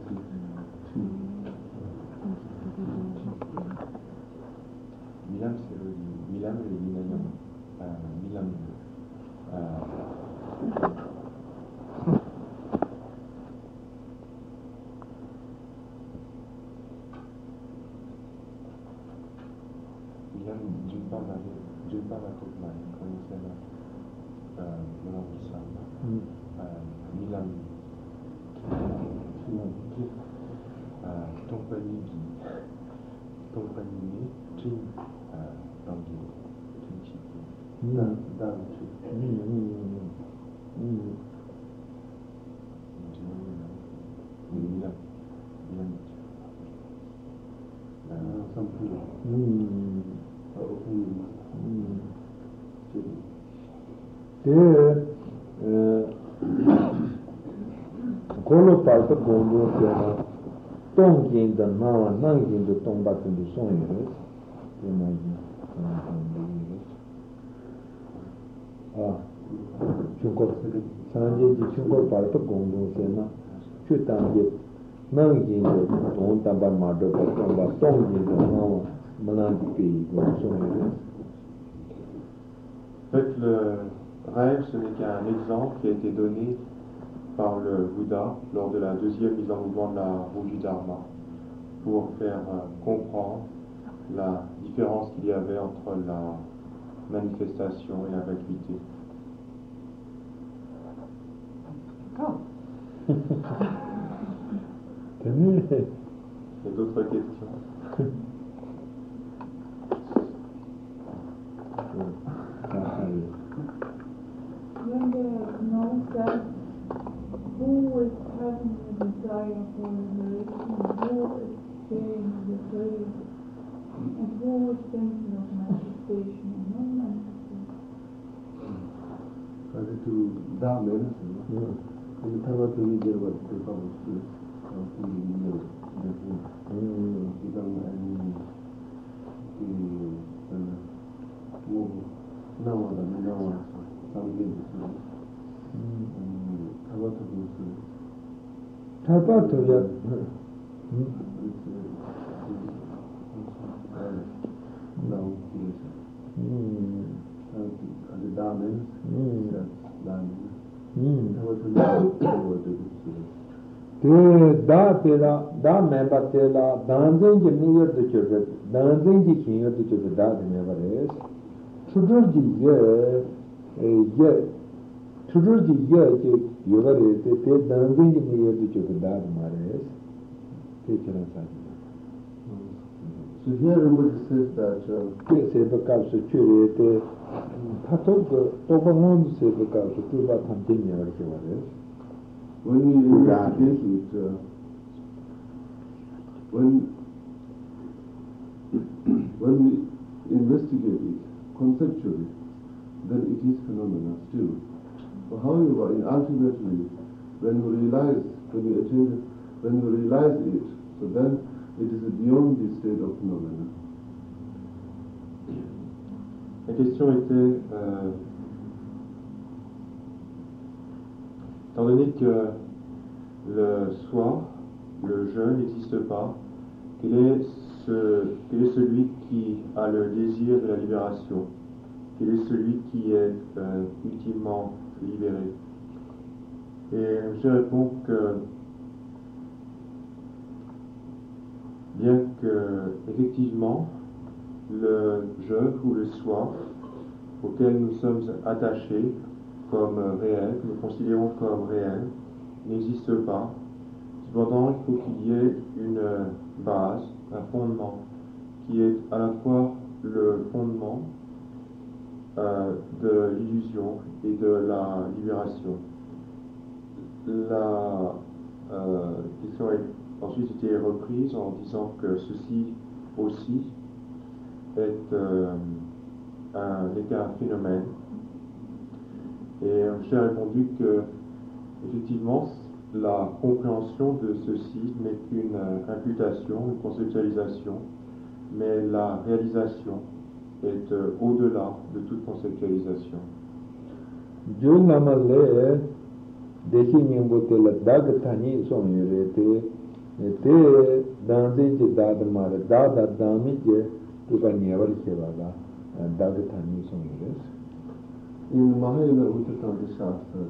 Milam, c'est le Milam et le Minayam. Milam. Nilam Jumpa Matukmai, Konisena Mulamusama, Nilam Tompani Jin Dangi, Jinchiki, Danchi. Kolo parta gondo sena tongkin da nawa nangkin da tongbatin da son yere chungkor sanje ji chungkor parta gondo sena chutangye nangkin da tong tamba mado pa tongba tongkin da nawa manangi peyi gondo son yere. En fait, le rêve, ce n'est qu'un exemple qui a été donné par le Bouddha lors de la deuxième mise en mouvement de la roue du Dharma, pour faire comprendre la différence qu'il y avait entre la manifestation et la vacuité. Il y a d'autres questions? When the knows that who is having a desire for liberation, who is fearing the grave, and who is thinking of manifestation and non-manifestation. To that medicine, in the time of the media, what they publish is da member tela danzing ji mir de chebe danzing ji kin de chebe da de member es chudur ji ye chudur ji ye ji yore te danzing ji mir de chebe da de mare es te chana sa. So here Rinpoche says that ke se ba ka su chure te patok to ba mon se ba ka su tu ba tham tin ya ke mare when we investigate it, when we investigate it conceptually, then it is phenomena still. But however, ultimately, when we realize it, so then it is beyond the state of phenomena. La question était, étant donné que le soi, le je n'existe pas, quel est celui qui a le désir de la libération? Quel est celui qui est ultimement libéré? Et je réponds que bien que effectivement le je ou le soi auquel nous sommes attachés comme réel, que nous considérons comme réel, n'existe pas. Cependant, il faut qu'il y ait une base, un fondement, qui est à la fois le fondement de l'illusion et de la libération. La question a ensuite été reprise en disant que ceci aussi n'est qu'un phénomène. Et j'ai répondu que, effectivement, la compréhension de ceci n'est qu'une imputation, une conceptualisation, mais la réalisation est au-delà de toute conceptualisation. Jo namale dehi nimbote la dag thani son yurete te danze je dad mare dada dami je tu ka nyavar chevada dag thani son yures. In Mahayana Uttatanta Shastra,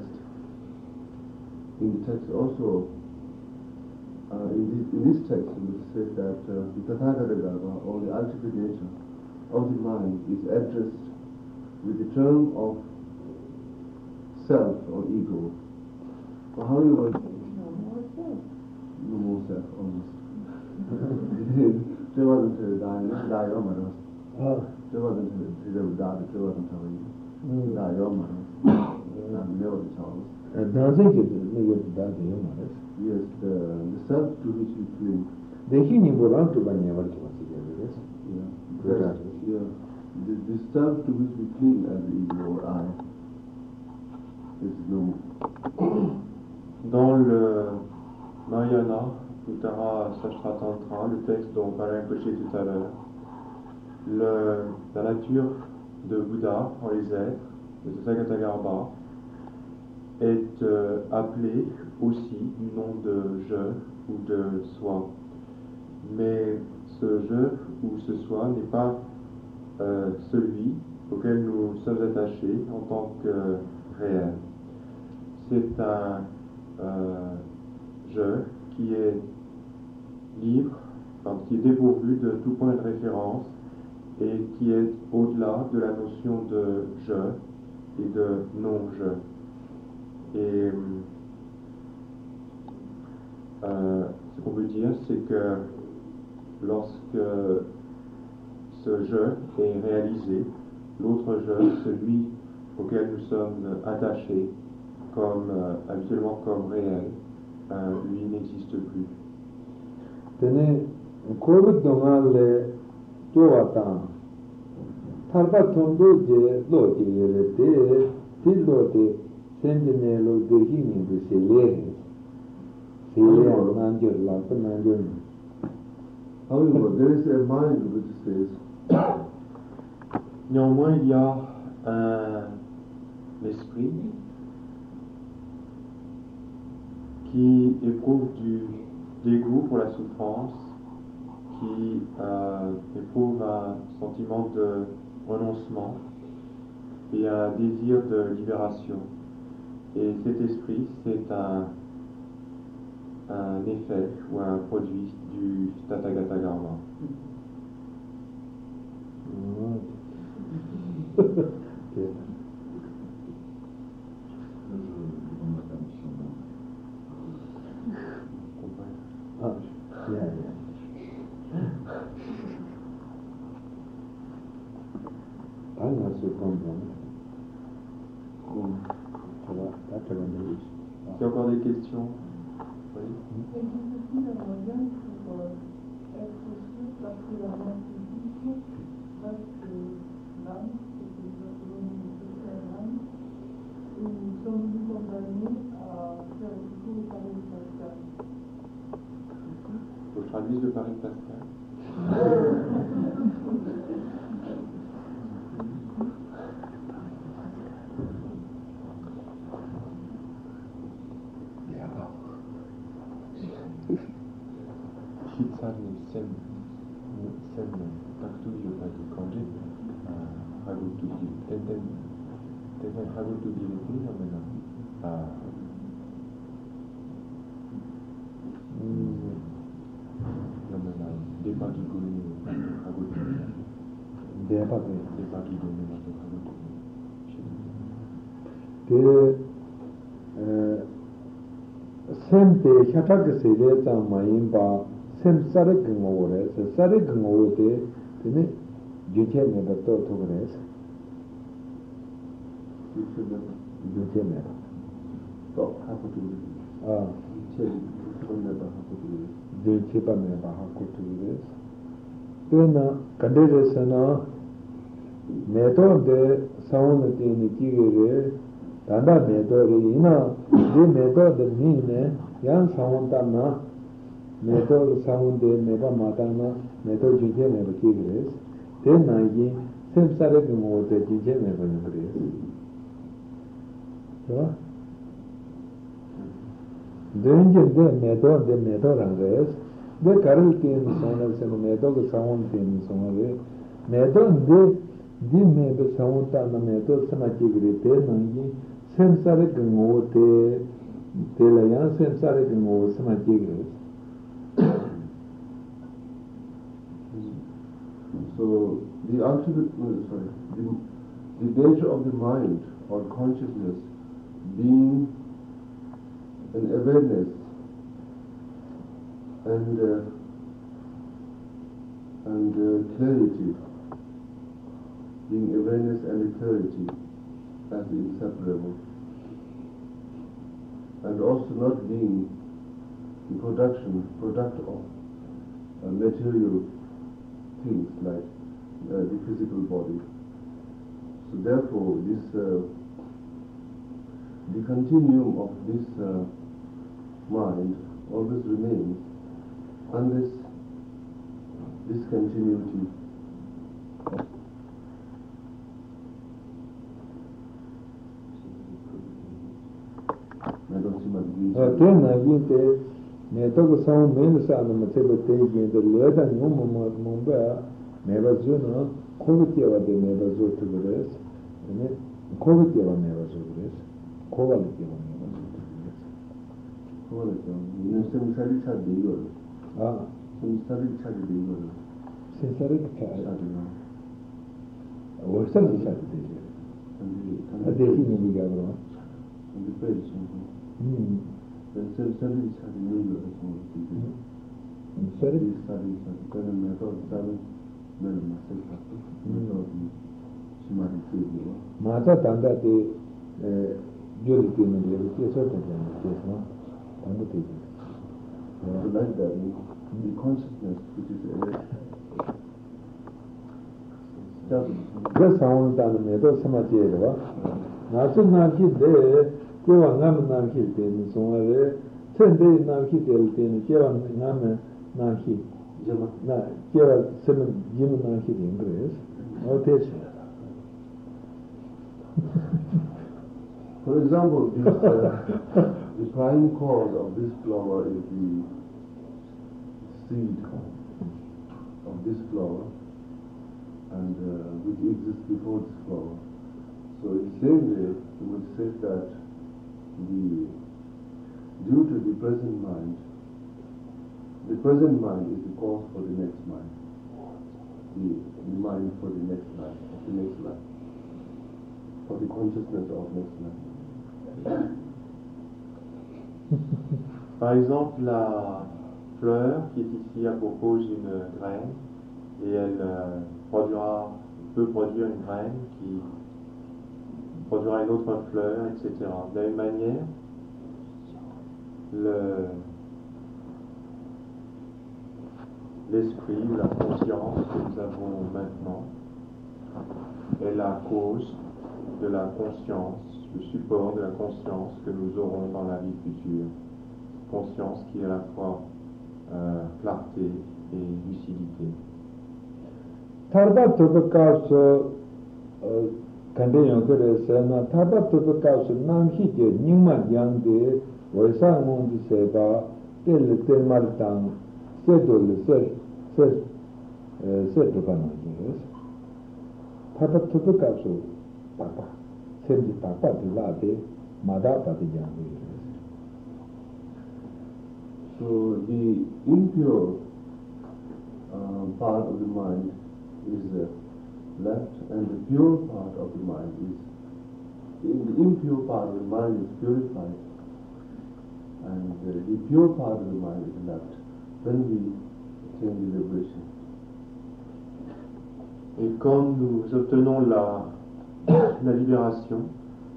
in the text also, in this text it says that the Tathagata Garbha, or the ultimate nature, of the mind is addressed with the term of self or ego. Or however, No more self. no more self, almost. There wasn't a diagram. There wasn't a diagram. Yes, the self to which we cling. The self to which we cling as ego or I is no. Dans le Mahayana, Uttara Sastra Tantra, le texte dont on parlait tout à l'heure, la nature de Bouddha en les êtres, de Tathagata est appelée aussi du nom de je ou de soi. Mais ce je ou ce soi n'est pas celui auquel nous sommes attachés en tant que réel. C'est un je qui est libre, enfin, qui est dépourvu de tout point de référence et qui est au-delà de la notion de je et de non-je. Et ce qu'on veut dire, c'est que lorsque ce je est réalisé, l'autre je, celui auquel nous sommes attachés, comme habituellement comme réel, lui n'existe plus. Tene Covid dongal tuwata tarpa tondo je lo je yere te lo te sendine lo de hini de se nanjo la nanjo. However, there is a mind which says. Néanmoins, il y a un esprit qui éprouve du dégoût pour la souffrance, qui éprouve un sentiment de renoncement et un désir de libération. Et cet esprit, c'est un effet ou un produit du Tathagata Karma. Il y a encore des questions? Oui. C'est difficile à moyen pour être sûr parce que la mort physique reste l'âme, c'est exactement l'âme, et nous sommes condamnés à faire du coup le Paris Pascal. Faut que je traduise le Paris Pascal. Shitsani sem taktuyo tadi konje hagutu tenten hagutu diliti namena namena depagi guru hagutu depagi guru hagutu te semte chatak se le ta mayimba sem sare gngore se sare gngore te tene juche me da to gres juche me So, hakutu. juche pa me ba hakutu gres tena kadere sana me to de saun te ni kigere danda me to ri ina de me to de ni ne yan saun ta na meto saunde meba matana meto juje meba kigres te nayi semsare mo te juje meba ngres so denje de meto rangres de karil te sona se meto ko saun te sona meto de di meba saun ta na meto sana kigre te nayi semsare mo te la yan semsare mo sana kigres So the ultimate, the nature of the mind or consciousness being an awareness and clarity, being awareness and clarity as inseparable, and also not being the product of material things like the physical body. So therefore, the continuum of this mind always remains unless this continuity Netoko sound means on the table taking the leather Mumba never soon, Kovitiva de never zo to the rest, and then Kovitiva never zo to the rest, Kovality never zo to the rest. Some studies are bigger. Some studies are bigger. Sincerity child. What's the Saturday? A day in the government. And the page. Then studies are bigger. Studies are better method, seven men myself. Mata Tanda de Jolity in the case of the case, no? So like that, the consciousness which is the sound and the method Samajeva. Nasu Naki de Kiva Nam Naki in Somare, 10 days Naki del Tin, Kiva Nam Naki, Kiva 7 Jim Naki in Grace, or Tesh. For example, the prime cause of this flower is the seed of this flower, and which exists before this flower. So in the same way, we would say that due to the present mind is the cause for the next mind, the mind for the next life, of the next life, for the consciousness of next life. Par exemple, la fleur qui est ici appropose d'une graine et elle peut produire une graine qui produira une autre fleur, etc. De la même manière, l'esprit ou la conscience que nous avons maintenant est la cause de la conscience, le support de la conscience que nous aurons dans la vie future. Conscience qui est à la fois clarté et lucidité. Tarba Tubakaus Kandayan Sana, Tarba Tubakaus Namhi, Numa Yande, Waisan Mundi Seba, Tel Martang, Sedul, Sedukan, Tarba Tubakasu, Papa, Sendi Papa, Lade, Madapa the Yande. So the impure part of the mind is left, and the pure part of the mind is, the impure part of the mind is purified, and the pure part of the mind is left when we attain the liberation. Et quand nous obtenons la libération,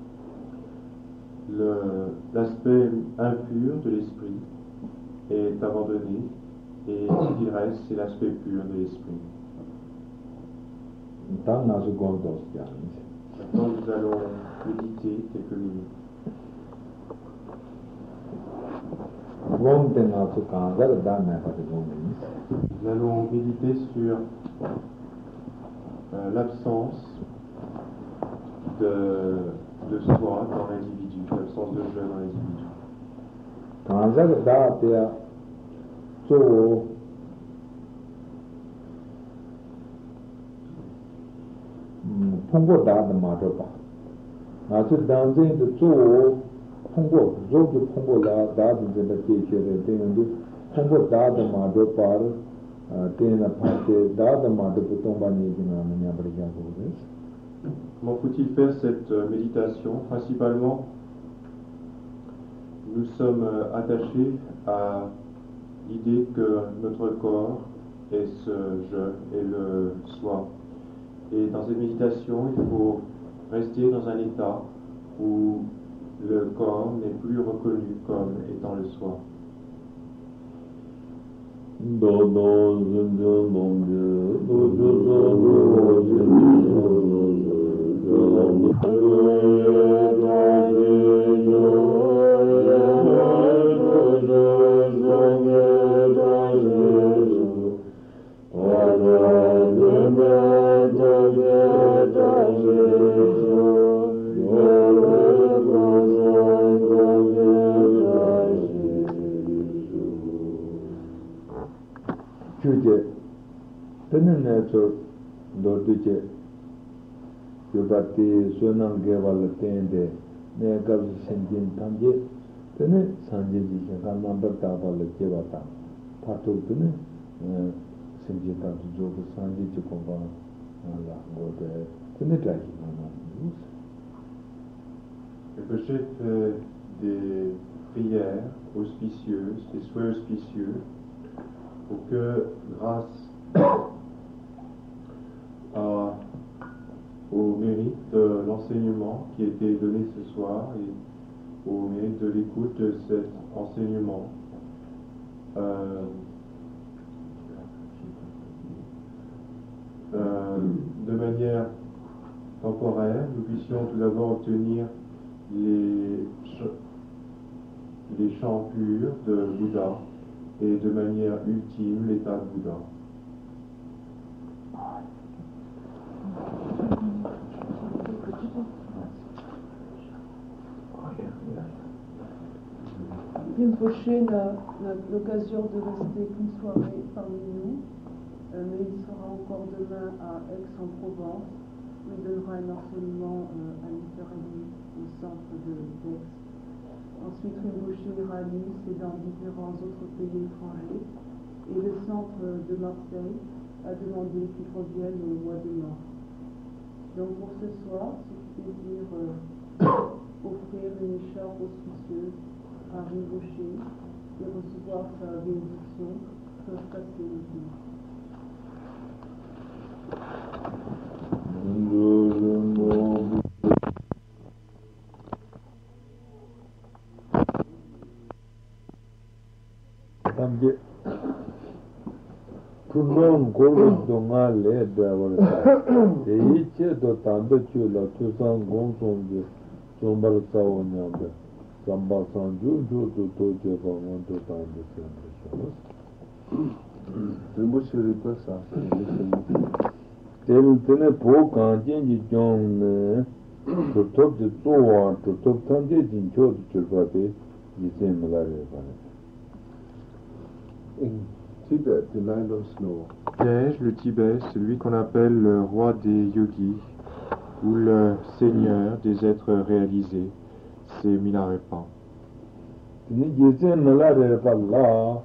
l'aspect impur de l'esprit est abandonné, et ce qui reste, c'est l'aspect pur de l'esprit. Maintenant, nous allons méditer quelques minutes. Nous allons méditer sur l'absence de soi dans l'individu, l'absence de je dans l'individu. Pongo da Madoba. Now, sit down in the zoo, Pongo, Zogu Pongo da, in the teacher, and Pongo da Madoba, tena parte dada mata putomba nigina manya brigago des. Comment faut-il faire cette méditation? Principalement, nous sommes attachés à l'idée que notre corps est ce je et le soi. Et dans cette méditation, il faut rester dans un état où le corps n'est plus reconnu comme étant le soi. Chuje, tenen dorduce, yubati sunan geval tende, ne gabs senjin tamje, tene sanje jisha number tabal kevata, patu tene senjin tamje jogu sanje chukomba, ala gode, tene taji mana. Le Pochet fait des prières auspicieuses, des souhaits auspicieux, pour que grâce au mérite de l'enseignement qui a été donné ce soir et au mérite de l'écoute de cet enseignement, de manière temporaire, nous puissions tout d'abord obtenir les chants purs de Bouddha et de manière ultime l'état de Bouddha. Rinpoche n'a l'occasion de rester qu'une soirée parmi nous, mais il sera encore demain à Aix-en-Provence, où il donnera un enseignement à 8h30 au centre d'Aix. Ensuite, Rinpoche ira à Nice et dans différents autres pays étrangers. Et le centre de Marseille a demandé qu'il revienne au mois de mars. Donc pour ce soir, si je puis dire, offrir une écharpe auspicieuse à Rinpoche et recevoir sa bénédiction, peuvent passer maintenant. Tamje Tunong Goro Donga Le Davarta Eiche Do Tanda Chula Tusan Gonsong Sombar Sao Nyambe Samba Sanju Judu Toje Bangon Do Tanda Sandra Rinpoche request ça. Tene Po Kanjen Ji Jong Tutop Ji Tsuwa Tutop Tanje Jin Chod Chulpate Jisen Malare Bane. In Tibet, the land of snow. Piège, le Tibet, celui qu'on appelle le roi des yogis ou le seigneur des êtres réalisés, c'est Milarepa. Ni Jisen Malare Bala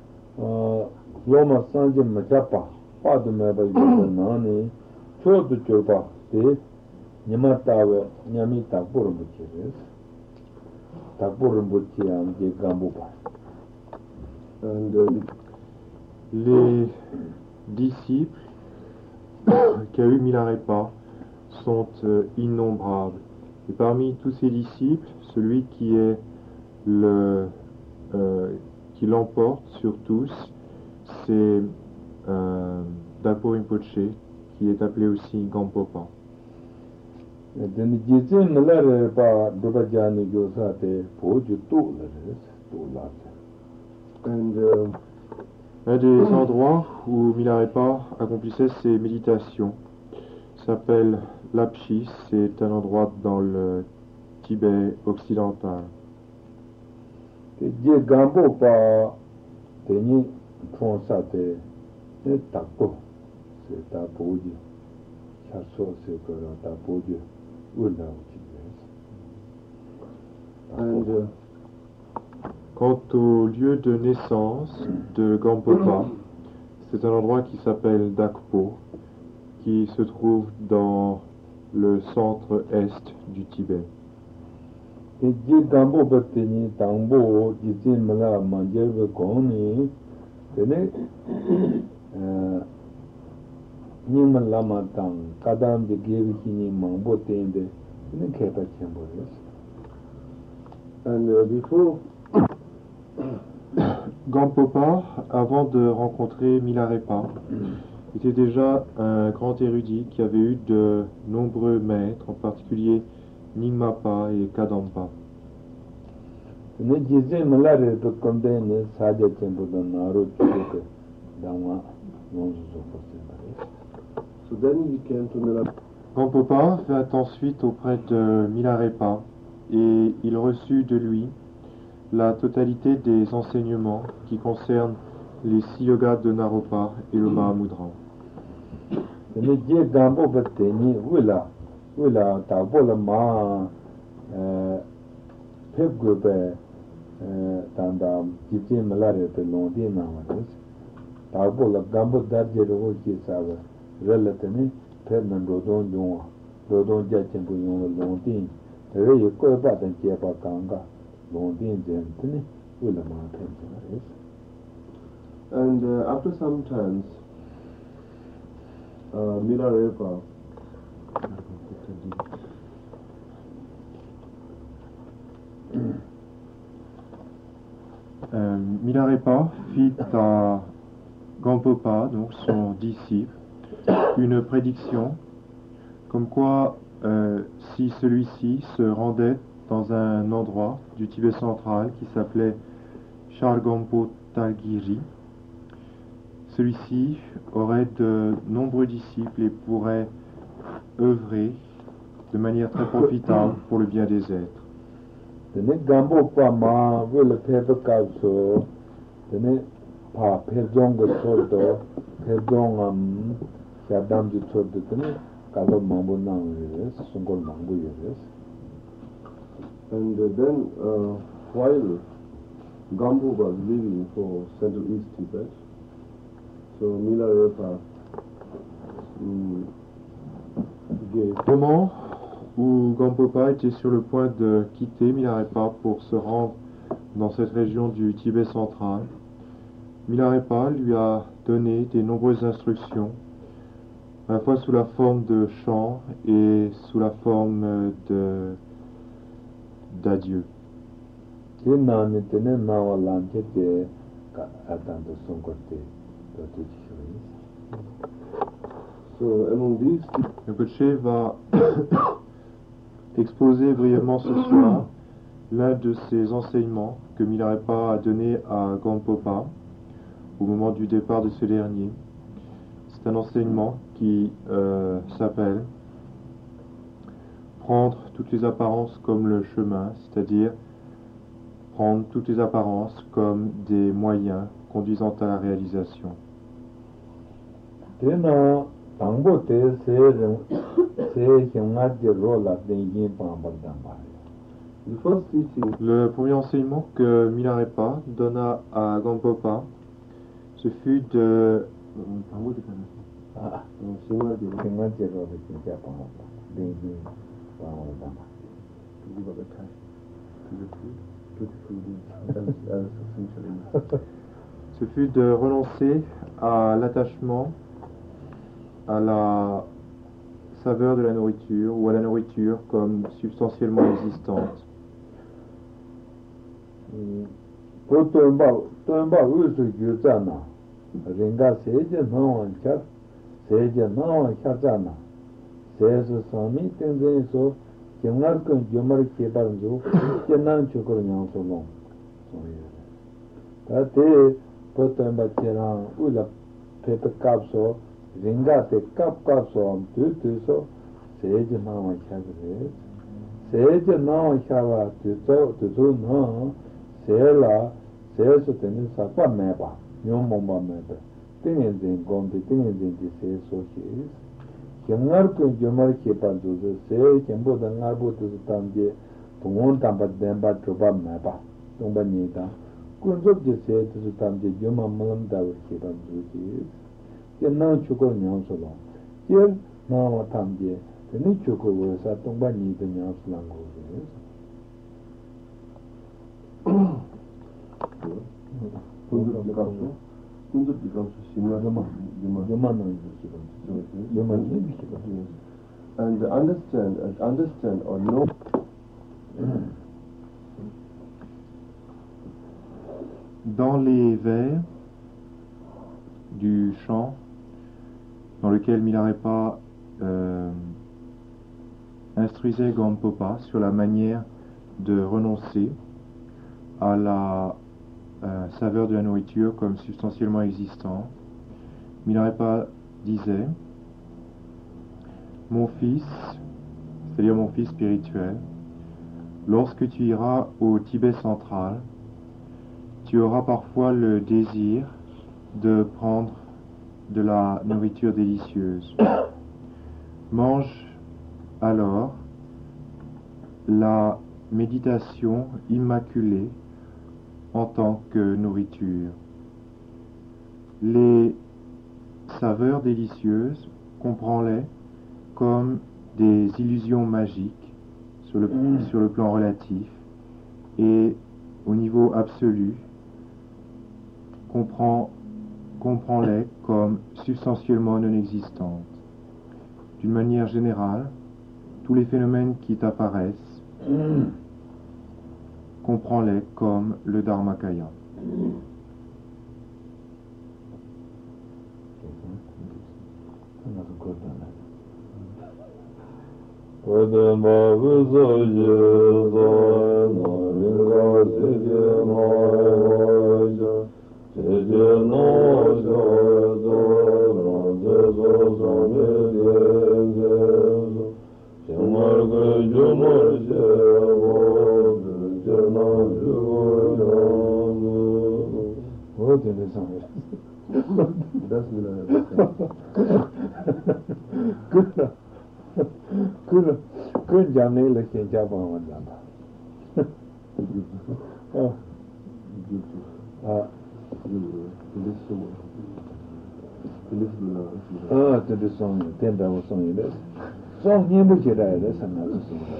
Loma Sanjim Machapa Padumeba Nani Chodu Chulpa Te Nyamatawa Nyami Takurumbuchi Takurumbuchi Amje Gambupa. And les disciples qu'a eu Milarepa sont innombrables. Et parmi tous ces disciples, celui qui est qui l'emporte sur tous, c'est Dapo Rinpoche, qui est appelé aussi Gampopa. Un des endroits où Milarepa accomplissait ses méditations s'appelle Lapchis, c'est un endroit dans le Tibet occidental. And Quant au lieu de naissance de Gampopa, C'est un endroit qui s'appelle Dakpo, qui se trouve dans le centre-est du Tibet. Et Dieu Gambo Batini, Tambo, Dieu Mala, Manjel, Goni, Tene, Niman Lama Tang, Kadam de Gevini, Mambo Tende, Tene Kepa Chamboris. And before Gampopa, avant de rencontrer Milarepa, était déjà un grand érudit qui avait eu de nombreux maîtres, en particulier Nyingmapa et Kadampa. Tene Dieu Mala, Condemne, Sadia Chambo, Naro, Chuke, Dama, non so then he came to Milarepa. Gampopa vint ensuite auprès de Milarepa et il reçut de lui la totalité des enseignements qui concernent les 6 yogas de Naropa et le Mahamudra. Tene Dieu Gambo Batini, Willa, Tabola Ma, Pepgobe, Tanda, Dieu Mala, Londi Namaris, Tabola Gambo Darjero, Kisava, Relatini, Pernan Rodon, Rodon Jachambu, Londi, Ray Koba and Jepa Kanga, Londi and Gentini, Willama Pensionaris. And after some times, Milarepa Milarepa fit à Gampopa, donc son disciple, une prédiction comme quoi si celui-ci se rendait dans un endroit du Tibet central qui s'appelait Chargampo Talgiri, celui-ci aurait de nombreux disciples et pourrait œuvrer de manière très profitable pour le bien des êtres. Tene Gambo Pama, Will Paper Council, Tene Pa Perdong Sordo, Perdong Shadam de Sordo, Tene Kalo Mambo Nang, Sungol Mambo Yeres. and then while Gambo was leaving for Central East Tibet, so Milarepa gave Au moment où Gampopa était sur le point de quitter Milarepa pour se rendre dans cette région du Tibet central, Milarepa lui a donné des nombreuses instructions, à la fois sous la forme de chants et sous la forme d'adieux. Tene Tene Nawa Lanche, Atan de Songote, de so among these Rinpoché va exposer brièvement ce soir l'un de ces enseignements que Milarepa a donné à Gampopa au moment du départ de ce dernier. C'est un enseignement qui s'appelle prendre toutes les apparences comme le chemin, c'est-à-dire prendre toutes les apparences comme des moyens conduisant à la réalisation. Tena Tambo Te Se Hyunga Rola Dengi Pambardamba. the first teaching Le premier enseignement que Milarepa donna à Gampopa, ce fut de... Hyunga Rola Dengi Pambardamba. Ce fut de renoncer à l'attachement à la saveur de la nourriture ou à la nourriture comme substantiellement existante. Tomba Usu Yuzana, Ringa Seja Nawan Char, Seja Nawan Chazana, Seja Sami Tenzen So, Kimarkan Jumar Kibanzu, Kenan Chukur Yang Solong. Tate Potomba Chiran Ula Pepe Capso, Ringa Te Cap Capso, Tuso, Seja Nawan Chazres, Seja Nawan Chava, Tuso No. Sela, Seso Tenis Sapa Meba, Yomomba Meba, Tingen Gombi, Tingen Seso Shis, Kenarku Jumar Kipandu, Se, Kembo the Narbo to the Tamje, Tumon Tamba Demba Truba Meba, Tumba Nita, Kunzok just said to the Tamje, Yuma Mulam David Kipandu. nang chuko nyam so long yer na wa tam je tene chuko wo sa tong ba ni de nyam so lang go kunzu becomes similar and understand or know dans les vers du chant dans lequel Milarepa instruisait Gampopa sur la manière de renoncer à la saveur de la nourriture comme substantiellement existante. Milarepa disait: mon fils, c'est-à-dire mon fils spirituel, lorsque tu iras au Tibet central, tu auras parfois le désir de prendre de la nourriture délicieuse. Mange alors la méditation immaculée en tant que nourriture. Les saveurs délicieuses, comprends-les comme des illusions magiques sur le plan relatif, et au niveau absolu, comprends-les comme substantiellement non existantes. D'une manière générale, tous les phénomènes qui t'apparaissent, comprends-les comme le Dharmakaya. Good jamne le kenja ba wan da to the song ten da song ile song nyen bu che da ile san na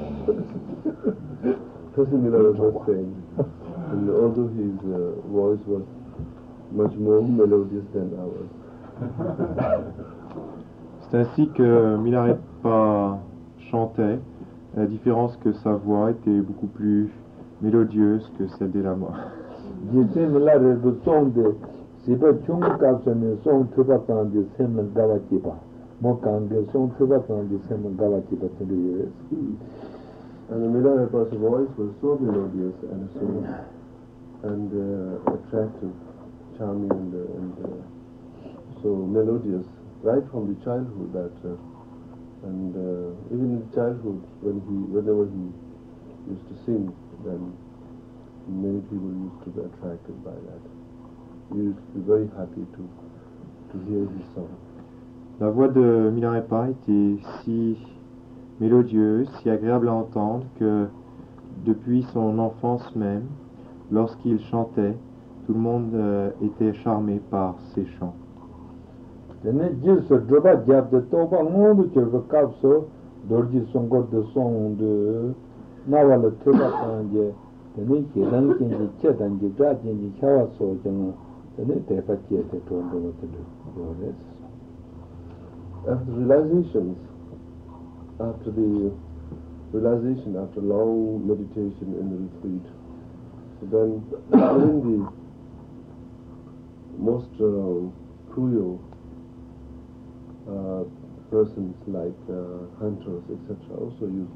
Miller was saying, and although his voice was much more melodious than ours. C'est ainsi que Milarepa chantait, à la différence que sa voix était beaucoup plus mélodieuse que celle des lamas. Jitse Milare du song de sipa chung kapsane song chupa tan de semen gawa kipa mo kange song chupa tan de semen gawa kipa tulu. And the Milarepa's voice was so melodious and attractive, charming and so melodious right from the childhood that and even in childhood whenever he used to sing, then many people used to be attracted by that. We used to be very happy to hear his song. La voix de Milarepa était si mélodieuse, si agréable à entendre que depuis son enfance même, lorsqu'il chantait, tout le monde était charmé par ses chants. Tene jis droba jab de toba ngondu churba kapso dorji songor de song de nawala troba tanje tene kedan kenji chedan ji ja jenji chawa so jang tene tepa che te tondo te do. After realizations, after long meditation in the retreat, then even the most cruel persons like hunters, etc., also used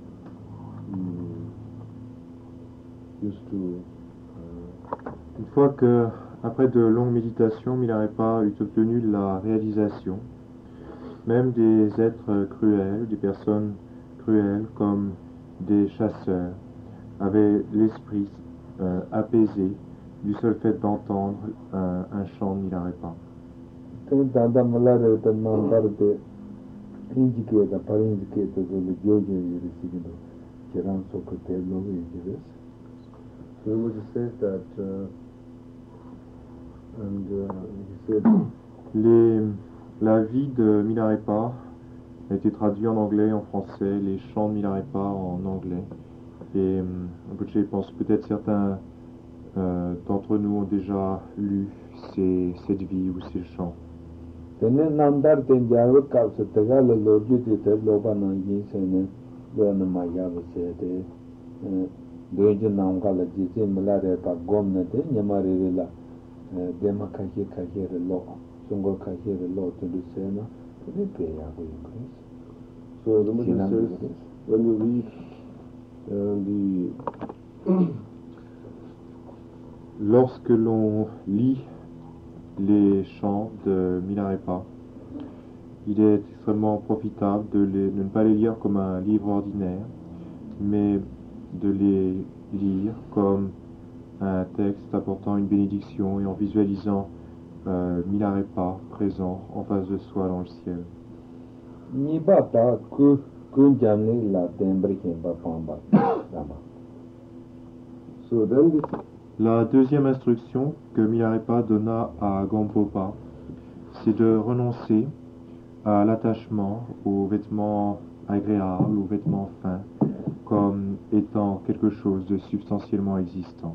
to Une fois que, après de longues méditations, Milarepa eut obtenu la réalisation, même des êtres cruels, des personnes cruelles comme des chasseurs, avaient l'esprit apaisé du seul fait d'entendre un chant de Milarepa. Swamiji says that, and he said, Les La vie de Milarepa a été traduite en anglais, en français, les chants de Milarepa en anglais. Et je pense peut-être certains d'entre nous ont déjà lu cette vie ou ces chants. So the Muslim says, when you read Lorsque l'on lit les chants de Milarepa, il est extrêmement profitable de ne pas les lire comme un livre ordinaire, mais de les lire comme un texte apportant une bénédiction et en visualisant Milarepa présent en face de soi dans le ciel. So then La deuxième instruction que Milarepa donna à Gampopa, c'est de renoncer à l'attachement aux vêtements agréables, aux vêtements fins, comme étant quelque chose de substantiellement existant.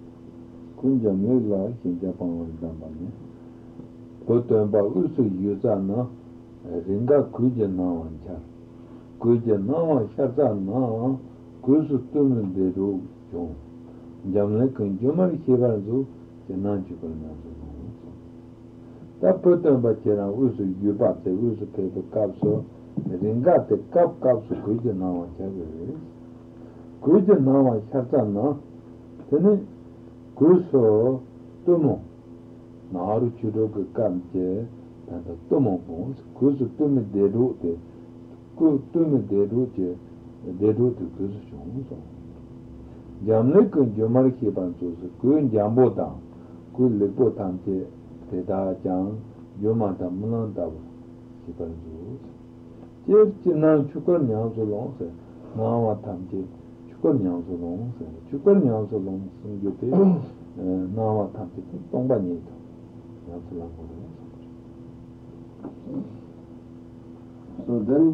So then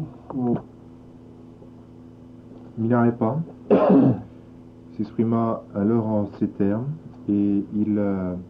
Milarepa s'exprima alors en ces termes et il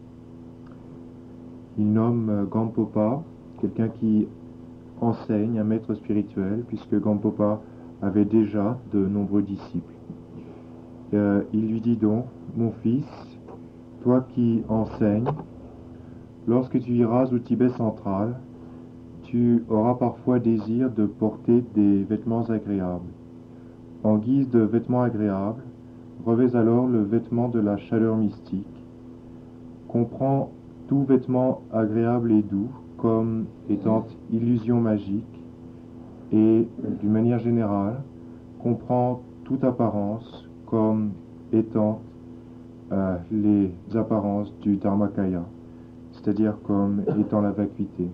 nomme Gampopa quelqu'un qui enseigne, un maître spirituel, puisque Gampopa avait déjà de nombreux disciples. Il lui dit donc, mon fils, toi qui enseignes, lorsque tu iras au Tibet central, tu auras parfois désir de porter des vêtements agréables. En guise de vêtements agréables, revêt alors le vêtement de la chaleur mystique. Comprends tout vêtement agréable et doux comme étant illusion magique et, d'une manière générale, comprends toute apparence comme étant les apparences du Dharmakaya, c'est-à-dire comme étant la vacuité.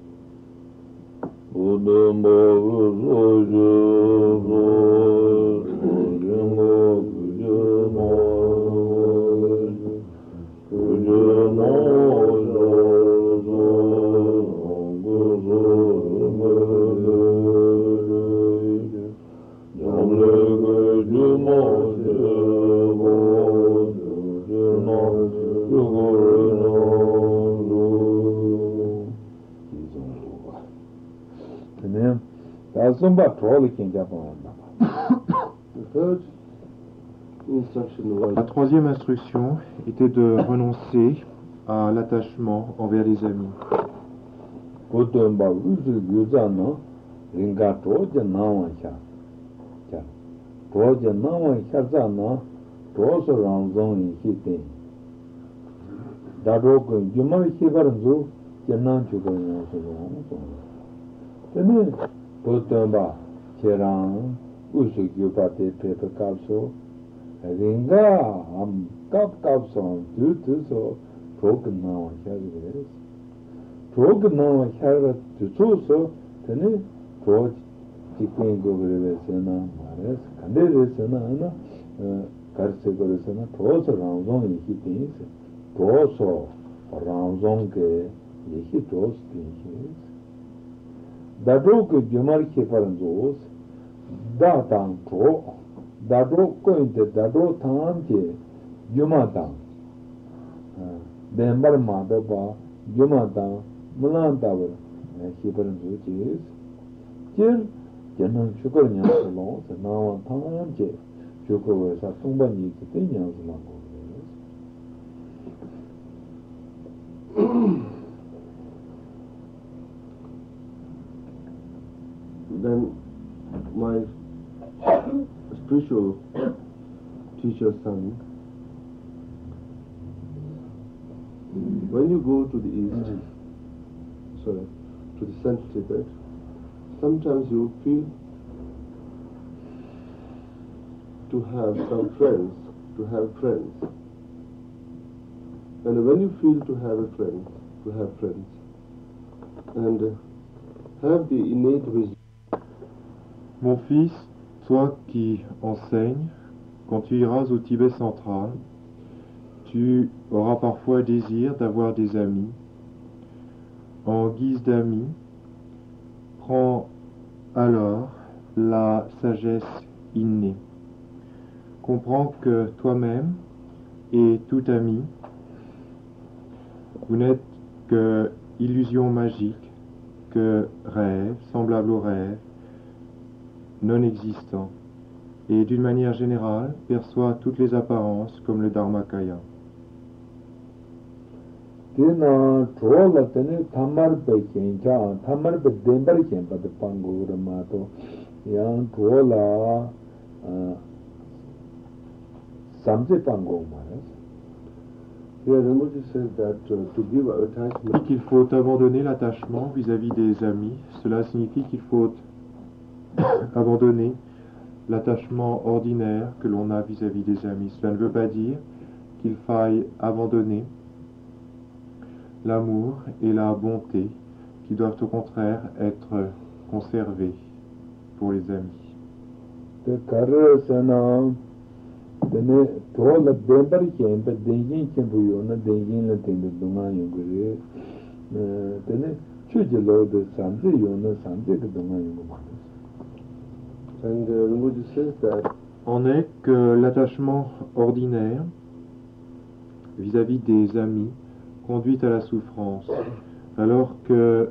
La troisième instruction était de renoncer à l'attachement envers les amis. Dado que Jumar Kifaranzos, Datang Pro, Dado Cointe, Dado Tante, Jumatang, Dembar Madaba, Jumatang, Mulantaver, Kifaranzos, Jir, Janan Sugar Nyansalons, and now Tanje, Sugar was a Tumbani to Tinyansalang. Then my spiritual teacher son, when you go to the east, to the Central Tibet, sometimes you feel to have some friends, to have friends. And when you feel to have a friend, to have friends, and have the innate wisdom. Mon fils, toi qui enseignes, quand tu iras au Tibet central, tu auras parfois désir d'avoir des amis. En guise d'amis, prends alors la sagesse innée. Comprends que toi-même et tout ami, vous n'êtes que illusion magique, que rêve, semblable au rêve, non existant, et d'une manière générale, perçoit toutes les apparences comme le Dharmakaya. Tina trola tene tamar pe kenja, tamar pe dembar kempa de pangur mato, yang trola samse pango maras. Yeah, Rinpoche says that to give attachment. Qu'il faut abandonner l'attachement vis-à-vis des amis. Cela signifie qu'il faut abandonner l'attachement ordinaire que l'on a vis-à-vis des amis. Cela ne veut pas dire qu'il faille abandonner l'amour et la bonté qui doivent au contraire être conservés pour les amis. Tene trola dembar kempa dengin kempu yona dengin la tende dunga yungure, tene chujilo de samse yona samse ke dunga yungu manas. And Rinpoche says that En est que l'attachement ordinaire vis-à-vis des amis conduit à la souffrance, alors que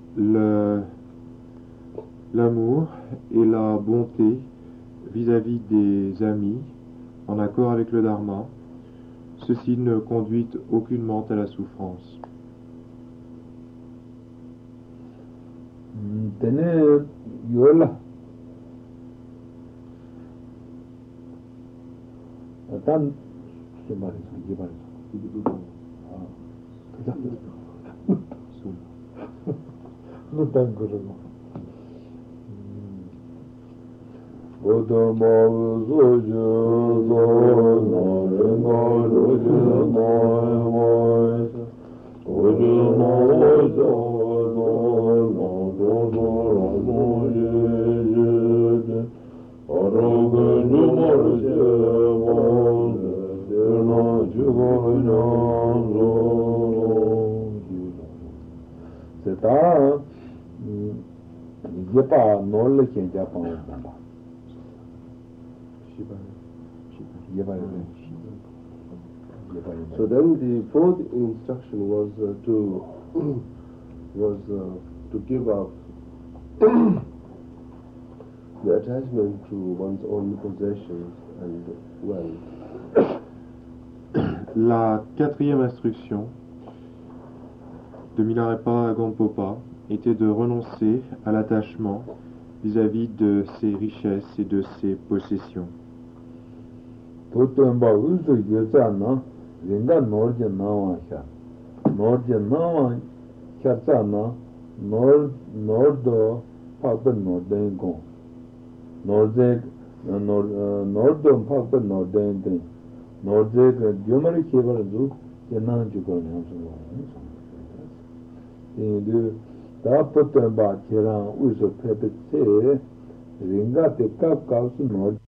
l'amour et la bonté vis-à-vis des amis, en accord avec le Dharma, ceci ne conduit aucunement à la souffrance. Tene yola tan jibari no tan guru Odo mo soju so no no roju no odo mo so no do do mo ye oroge no mo se mo no jugo no c'est ça yepa no le ken japan ba So then the fourth instruction was to give up the attachment to one's own possessions and wealth. La quatrième instruction de Milarepa Gampopa était de renoncer à l'attachement vis-à-vis de ses richesses et de ses possessions. Totemba uzu yezana ringa norje nawa sha norje nawa chatsana nordo papa norden go norje nordo papa norden den norje gyumari kebar zu kenan jugo nyamso de da totemba kera uzu pepe se ringa te kap kausu norje